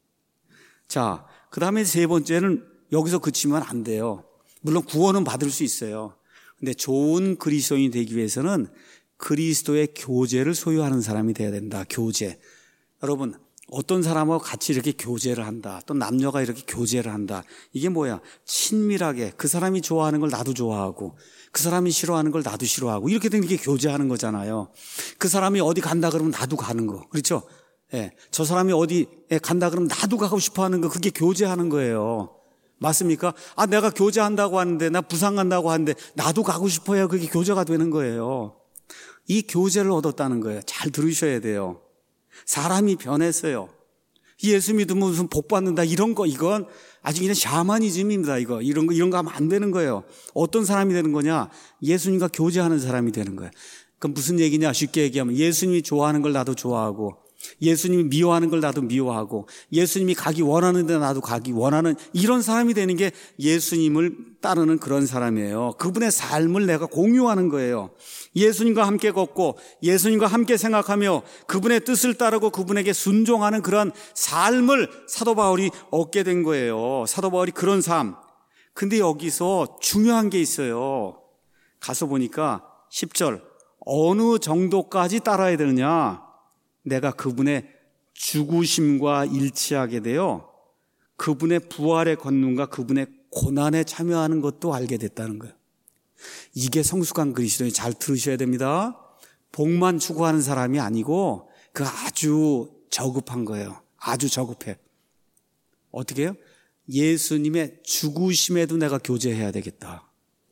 자, 그 다음에 세 번째는 여기서 그치면 안 돼요. 물론 구원은 받을 수 있어요. 근데 좋은 그리스도인이 되기 위해서는 그리스도의 교제를 소유하는 사람이 돼야 된다. 교제. 여러분, 어떤 사람하고 같이 이렇게 교제를 한다. 또 남녀가 이렇게 교제를 한다. 이게 뭐야? 친밀하게 그 사람이 좋아하는 걸 나도 좋아하고 그 사람이 싫어하는 걸 나도 싫어하고 이렇게 되는 게 교제하는 거잖아요. 그 사람이 어디 간다 그러면 나도 가는 거. 그렇죠? 예. 저 사람이 어디에 간다 그러면 나도 가고 싶어 하는 거. 그게 교제하는 거예요. 맞습니까? 아, 내가 교제한다고 하는데 나 부산 간다고 하는데 나도 가고 싶어야 그게 교제가 되는 거예요. 이 교제를 얻었다는 거예요. 잘 들으셔야 돼요. 사람이 변했어요. 예수 믿으면 무슨 복 받는다 이런 거 이건 아주 그냥 샤머니즘입니다. 이런 거 하면 안 되는 거예요. 어떤 사람이 되는 거냐? 예수님과 교제하는 사람이 되는 거예요. 그럼 무슨 얘기냐? 쉽게 얘기하면 예수님이 좋아하는 걸 나도 좋아하고 예수님이 미워하는 걸 나도 미워하고 예수님이 가기 원하는 데 나도 가기 원하는 이런 사람이 되는 게 예수님을 따르는 그런 사람이에요. 그분의 삶을 내가 공유하는 거예요. 예수님과 함께 걷고 예수님과 함께 생각하며 그분의 뜻을 따르고 그분에게 순종하는 그런 삶을 사도 바울이 얻게 된 거예요. 사도 바울이 그런 삶. 근데 여기서 중요한 게 있어요. 가서 보니까 10절 어느 정도까지 따라야 되느냐? 내가 그분의 죽으심과 일치하게 되어 그분의 부활의 권능과 그분의 고난에 참여하는 것도 알게 됐다는 거예요. 이게 성숙한 그리스도인이 잘 들으셔야 됩니다. 복만 추구하는 사람이 아니고 그 아주 저급한 거예요. 아주 저급해. 어떻게 해요? 예수님의 죽으심에도 내가 교제해야 되겠다.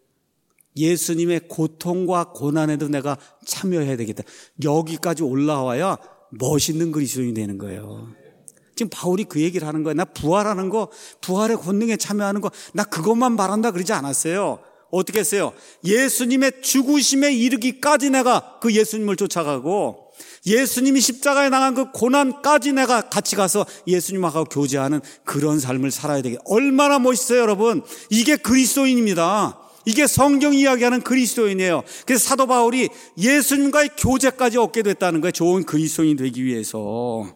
예수님의 고통과 고난에도 내가 참여해야 되겠다. 여기까지 올라와야 멋있는 그리스도인이 되는 거예요. 지금 바울이 그 얘기를 하는 거예요. 나 부활하는 거, 부활의 권능에 참여하는 거, 나 그것만 바란다 그러지 않았어요. 어떻게 했어요? 예수님의 죽으심에 이르기까지 내가 그 예수님을 쫓아가고 예수님이 십자가에 나간 그 고난까지 내가 같이 가서 예수님하고 교제하는 그런 삶을 살아야 되겠다. 얼마나 멋있어요, 여러분. 이게 그리스도인입니다. 이게 성경이 이야기하는 그리스도인이에요. 그래서 사도 바울이 예수님과의 교제까지 얻게 됐다는 거예요. 좋은 그리스도인이 되기 위해서.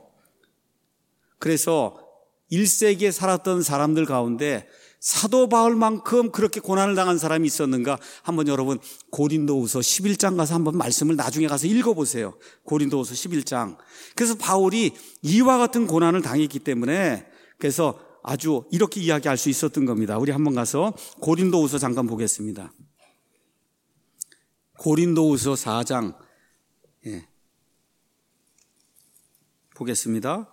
그래서 1세기에 살았던 사람들 가운데 사도 바울만큼 그렇게 고난을 당한 사람이 있었는가? 한번 여러분 고린도후서 11장 가서 한번 말씀을 나중에 가서 읽어보세요. 고린도후서 11장. 그래서 바울이 이와 같은 고난을 당했기 때문에 그래서 아주 이렇게 이야기할 수 있었던 겁니다. 우리 한번 가서 고린도후서 잠깐 보겠습니다. 고린도후서 4장 보겠습니다.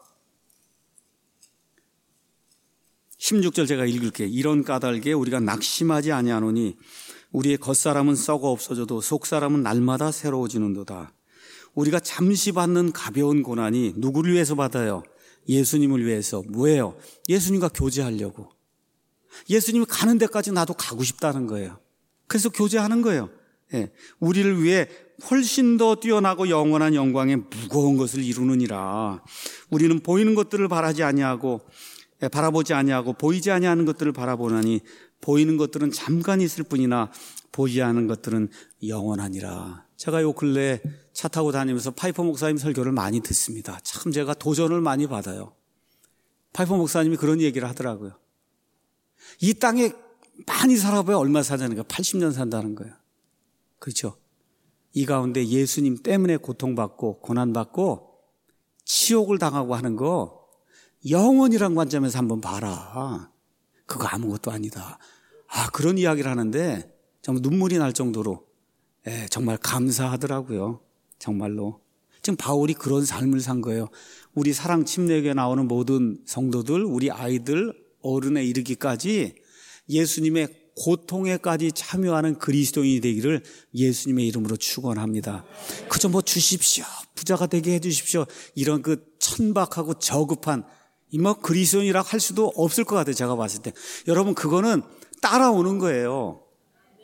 16절 제가 읽을게요. 이런 까닭에 우리가 낙심하지 아니하노니 우리의 겉사람은 썩어 없어져도 속사람은 날마다 새로워지는도다. 우리가 잠시 받는 가벼운 고난이 누구를 위해서 받아요? 예수님을 위해서. 뭐예요? 예수님과 교제하려고. 예수님이 가는 데까지 나도 가고 싶다는 거예요. 그래서 교제하는 거예요. 우리를 위해 훨씬 더 뛰어나고 영원한 영광의 무거운 것을 이루느니라. 우리는 보이는 것들을 바라보지 아니하고 보이지 아니하는 것들을 바라보나니 보이는 것들은 잠깐 있을 뿐이나 보이지 않는 것들은 영원하니라. 제가 요 근래 차 타고 다니면서 파이퍼 목사님 설교를 많이 듣습니다. 참 제가 도전을 많이 받아요. 파이퍼 목사님이 그런 얘기를 하더라고요. 이 땅에 많이 살아봐야 얼마 사자는 거예요? 80년 산다는 거예요. 그렇죠? 이 가운데 예수님 때문에 고통받고 고난받고 치욕을 당하고 하는 거 영원이란 관점에서 한번 봐라. 그거 아무것도 아니다. 그런 이야기를 하는데 정말 눈물이 날 정도로 정말 감사하더라고요. 정말로. 지금 바울이 그런 삶을 산 거예요. 우리 사랑 침례교에 나오는 모든 성도들, 우리 아이들, 어른에 이르기까지 예수님의 고통에까지 참여하는 그리스도인이 되기를 예수님의 이름으로 축원합니다. 그저 뭐 주십시오, 부자가 되게 해주십시오, 이런 그 천박하고 저급한 그리스도인이라고 할 수도 없을 것 같아요. 제가 봤을 때. 여러분, 그거는 따라오는 거예요.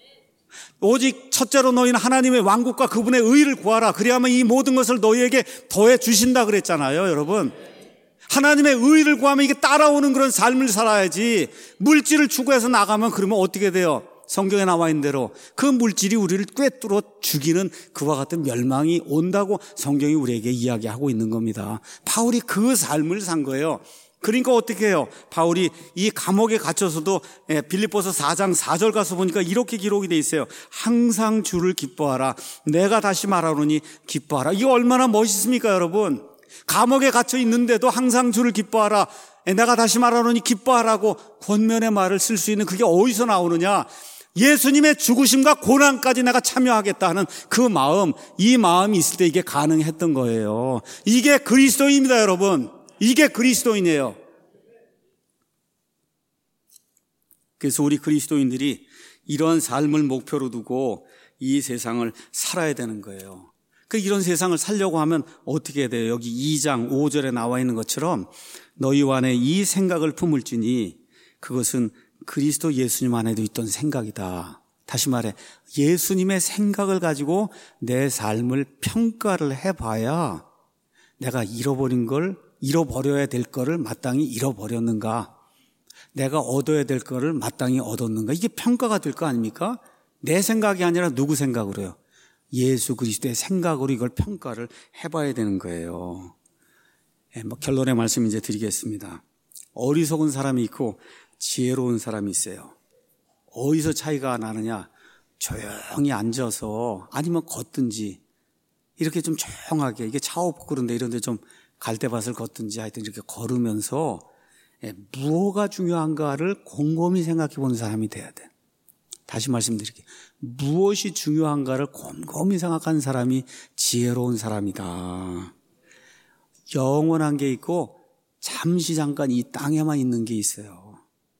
오직 첫째로 너희는 하나님의 왕국과 그분의 의를 구하라. 그리하면 이 모든 것을 너희에게 더해 주신다 그랬잖아요, 여러분. 하나님의 의를 구하면 이게 따라오는 그런 삶을 살아야지. 물질을 추구해서 나가면 그러면 어떻게 돼요? 성경에 나와 있는 대로 그 물질이 우리를 꿰뚫어 죽이는 그와 같은 멸망이 온다고 성경이 우리에게 이야기하고 있는 겁니다. 바울이 그 삶을 산 거예요. 그러니까 어떻게 해요? 바울이 이 감옥에 갇혀서도 빌립보서 4장 4절 가서 보니까 이렇게 기록이 돼 있어요. 항상 주를 기뻐하라. 내가 다시 말하노니 기뻐하라. 이거 얼마나 멋있습니까, 여러분? 감옥에 갇혀 있는데도 항상 주를 기뻐하라. 내가 다시 말하노니 기뻐하라고 권면의 말을 쓸 수 있는 그게 어디서 나오느냐? 예수님의 죽으심과 고난까지 내가 참여하겠다 하는 그 마음, 이 마음이 있을 때 이게 가능했던 거예요. 이게 그리스도인입니다, 여러분. 이게 그리스도인이에요. 그래서 우리 그리스도인들이 이런 삶을 목표로 두고 이 세상을 살아야 되는 거예요. 이런 세상을 살려고 하면 어떻게 해야 돼요? 여기 2장 5절에 나와 있는 것처럼 너희 안에 이 생각을 품을지니 그것은 그리스도 예수님 안에도 있던 생각이다. 다시 말해 예수님의 생각을 가지고 내 삶을 평가를 해봐야 내가 잃어버려야 될 거를 마땅히 잃어버렸는가, 내가 얻어야 될 거를 마땅히 얻었는가, 이게 평가가 될 거 아닙니까? 내 생각이 아니라 누구 생각으로요? 예수 그리스도의 생각으로 이걸 평가를 해봐야 되는 거예요. 결론의 말씀 이제 드리겠습니다. 어리석은 사람이 있고 지혜로운 사람이 있어요. 어디서 차이가 나느냐? 조용히 앉아서 아니면 걷든지 이렇게 좀 조용하게, 이게 차 없고 그런데 이런 데 좀 갈대밭을 걷든지 하여튼 이렇게 걸으면서 무엇가 중요한가를 곰곰이 생각해 보는 사람이 돼야 돼. 다시 말씀드릴게요. 무엇이 중요한가를 곰곰이 생각하는 사람이 지혜로운 사람이다. 영원한 게 있고 잠시 잠깐 이 땅에만 있는 게 있어요.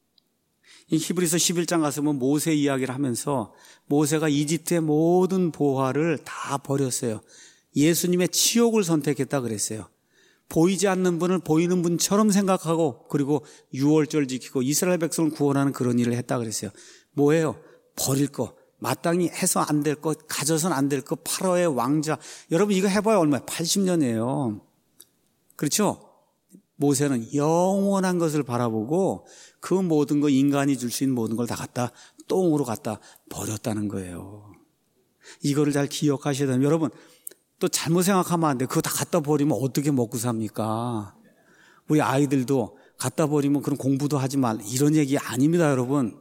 이 히브리서 11장 가서 보면 모세 이야기를 하면서 모세가 이집트의 모든 보화를 다 버렸어요. 예수님의 치욕을 선택했다 그랬어요. 보이지 않는 분을 보이는 분처럼 생각하고 그리고 유월절 지키고 이스라엘 백성을 구원하는 그런 일을 했다 그랬어요. 뭐예요? 버릴 거, 마땅히 해서 안 될 것, 가져서는 안 될 것, 파라오의 왕자. 여러분 이거 해봐야 얼마예요? 80년이에요. 그렇죠? 모세는 영원한 것을 바라보고 그 모든 거, 인간이 줄 수 있는 모든 걸 다 갖다 똥으로 갖다 버렸다는 거예요. 이거를 잘 기억하셔야 돼요. 여러분 또 잘못 생각하면 안 돼요. 그거 다 갖다 버리면 어떻게 먹고 삽니까? 우리 아이들도 갖다 버리면 그런 공부도 하지 말, 이런 얘기 아닙니다, 여러분.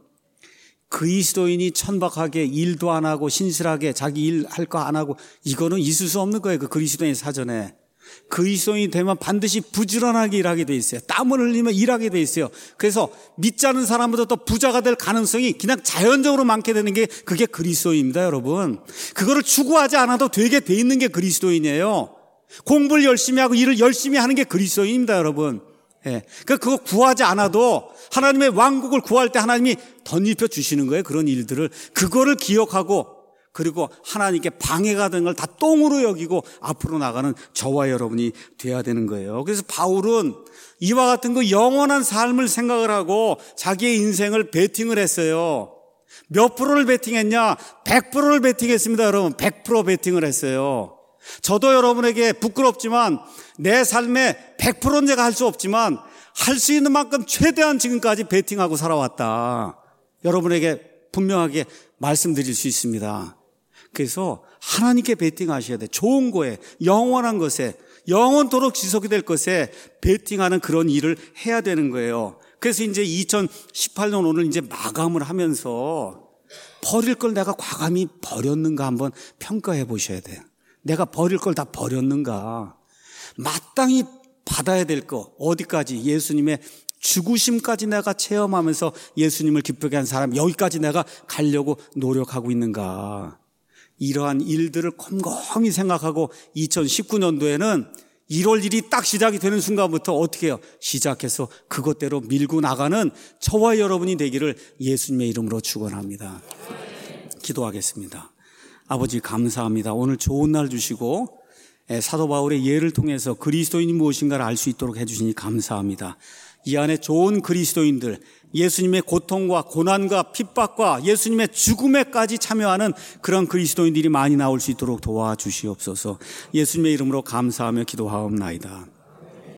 그리스도인이 천박하게 일도 안 하고 신실하게 자기 일 할 거 안 하고 이거는 있을 수 없는 거예요. 그 그리스도인 사전에. 그리스도인이 되면 반드시 부지런하게 일하게 돼 있어요. 땀을 흘리면 일하게 돼 있어요. 그래서 믿지 않은 사람보다 더 부자가 될 가능성이 그냥 자연적으로 많게 되는 게 그게 그리스도인입니다, 여러분. 그거를 추구하지 않아도 되게 돼 있는 게 그리스도인이에요. 공부를 열심히 하고 일을 열심히 하는 게 그리스도인입니다, 여러분. 예. 그거 구하지 않아도 하나님의 왕국을 구할 때 하나님이 덧입혀 주시는 거예요. 그런 일들을. 그거를 기억하고 그리고 하나님께 방해가 된 걸 다 똥으로 여기고 앞으로 나가는 저와 여러분이 돼야 되는 거예요. 그래서 바울은 이와 같은 그 영원한 삶을 생각을 하고 자기의 인생을 베팅을 했어요. 몇 프로를 베팅했냐? 100%를 베팅했습니다, 여러분. 100% 베팅을 했어요. 저도 여러분에게 부끄럽지만 내 삶에 100%는 제가 할 수 없지만 할 수 있는 만큼 최대한 지금까지 베팅하고 살아왔다. 여러분에게 분명하게 말씀드릴 수 있습니다. 그래서 하나님께 베팅하셔야 돼. 좋은 거에, 영원한 것에, 영원토록 지속이 될 것에 베팅하는 그런 일을 해야 되는 거예요. 그래서 이제 2018년 오늘 이제 마감을 하면서 버릴 걸 내가 과감히 버렸는가 한번 평가해 보셔야 돼요. 내가 버릴 걸 다 버렸는가. 마땅히 받아야 될 거 어디까지, 예수님의 죽으심까지 내가 체험하면서 예수님을 기쁘게 한 사람, 여기까지 내가 가려고 노력하고 있는가. 이러한 일들을 곰곰이 생각하고 2019년도에는 1월 1일이 딱 시작이 되는 순간부터 어떻게 해요? 시작해서 그것대로 밀고 나가는 저와 여러분이 되기를 예수님의 이름으로 축원합니다. 기도하겠습니다. 아버지 감사합니다. 오늘 좋은 날 주시고 사도 바울의 예를 통해서 그리스도인이 무엇인가를 알 수 있도록 해주시니 감사합니다. 이 안에 좋은 그리스도인들, 예수님의 고통과 고난과 핍박과 예수님의 죽음에까지 참여하는 그런 그리스도인들이 많이 나올 수 있도록 도와주시옵소서. 예수님의 이름으로 감사하며 기도하옵나이다.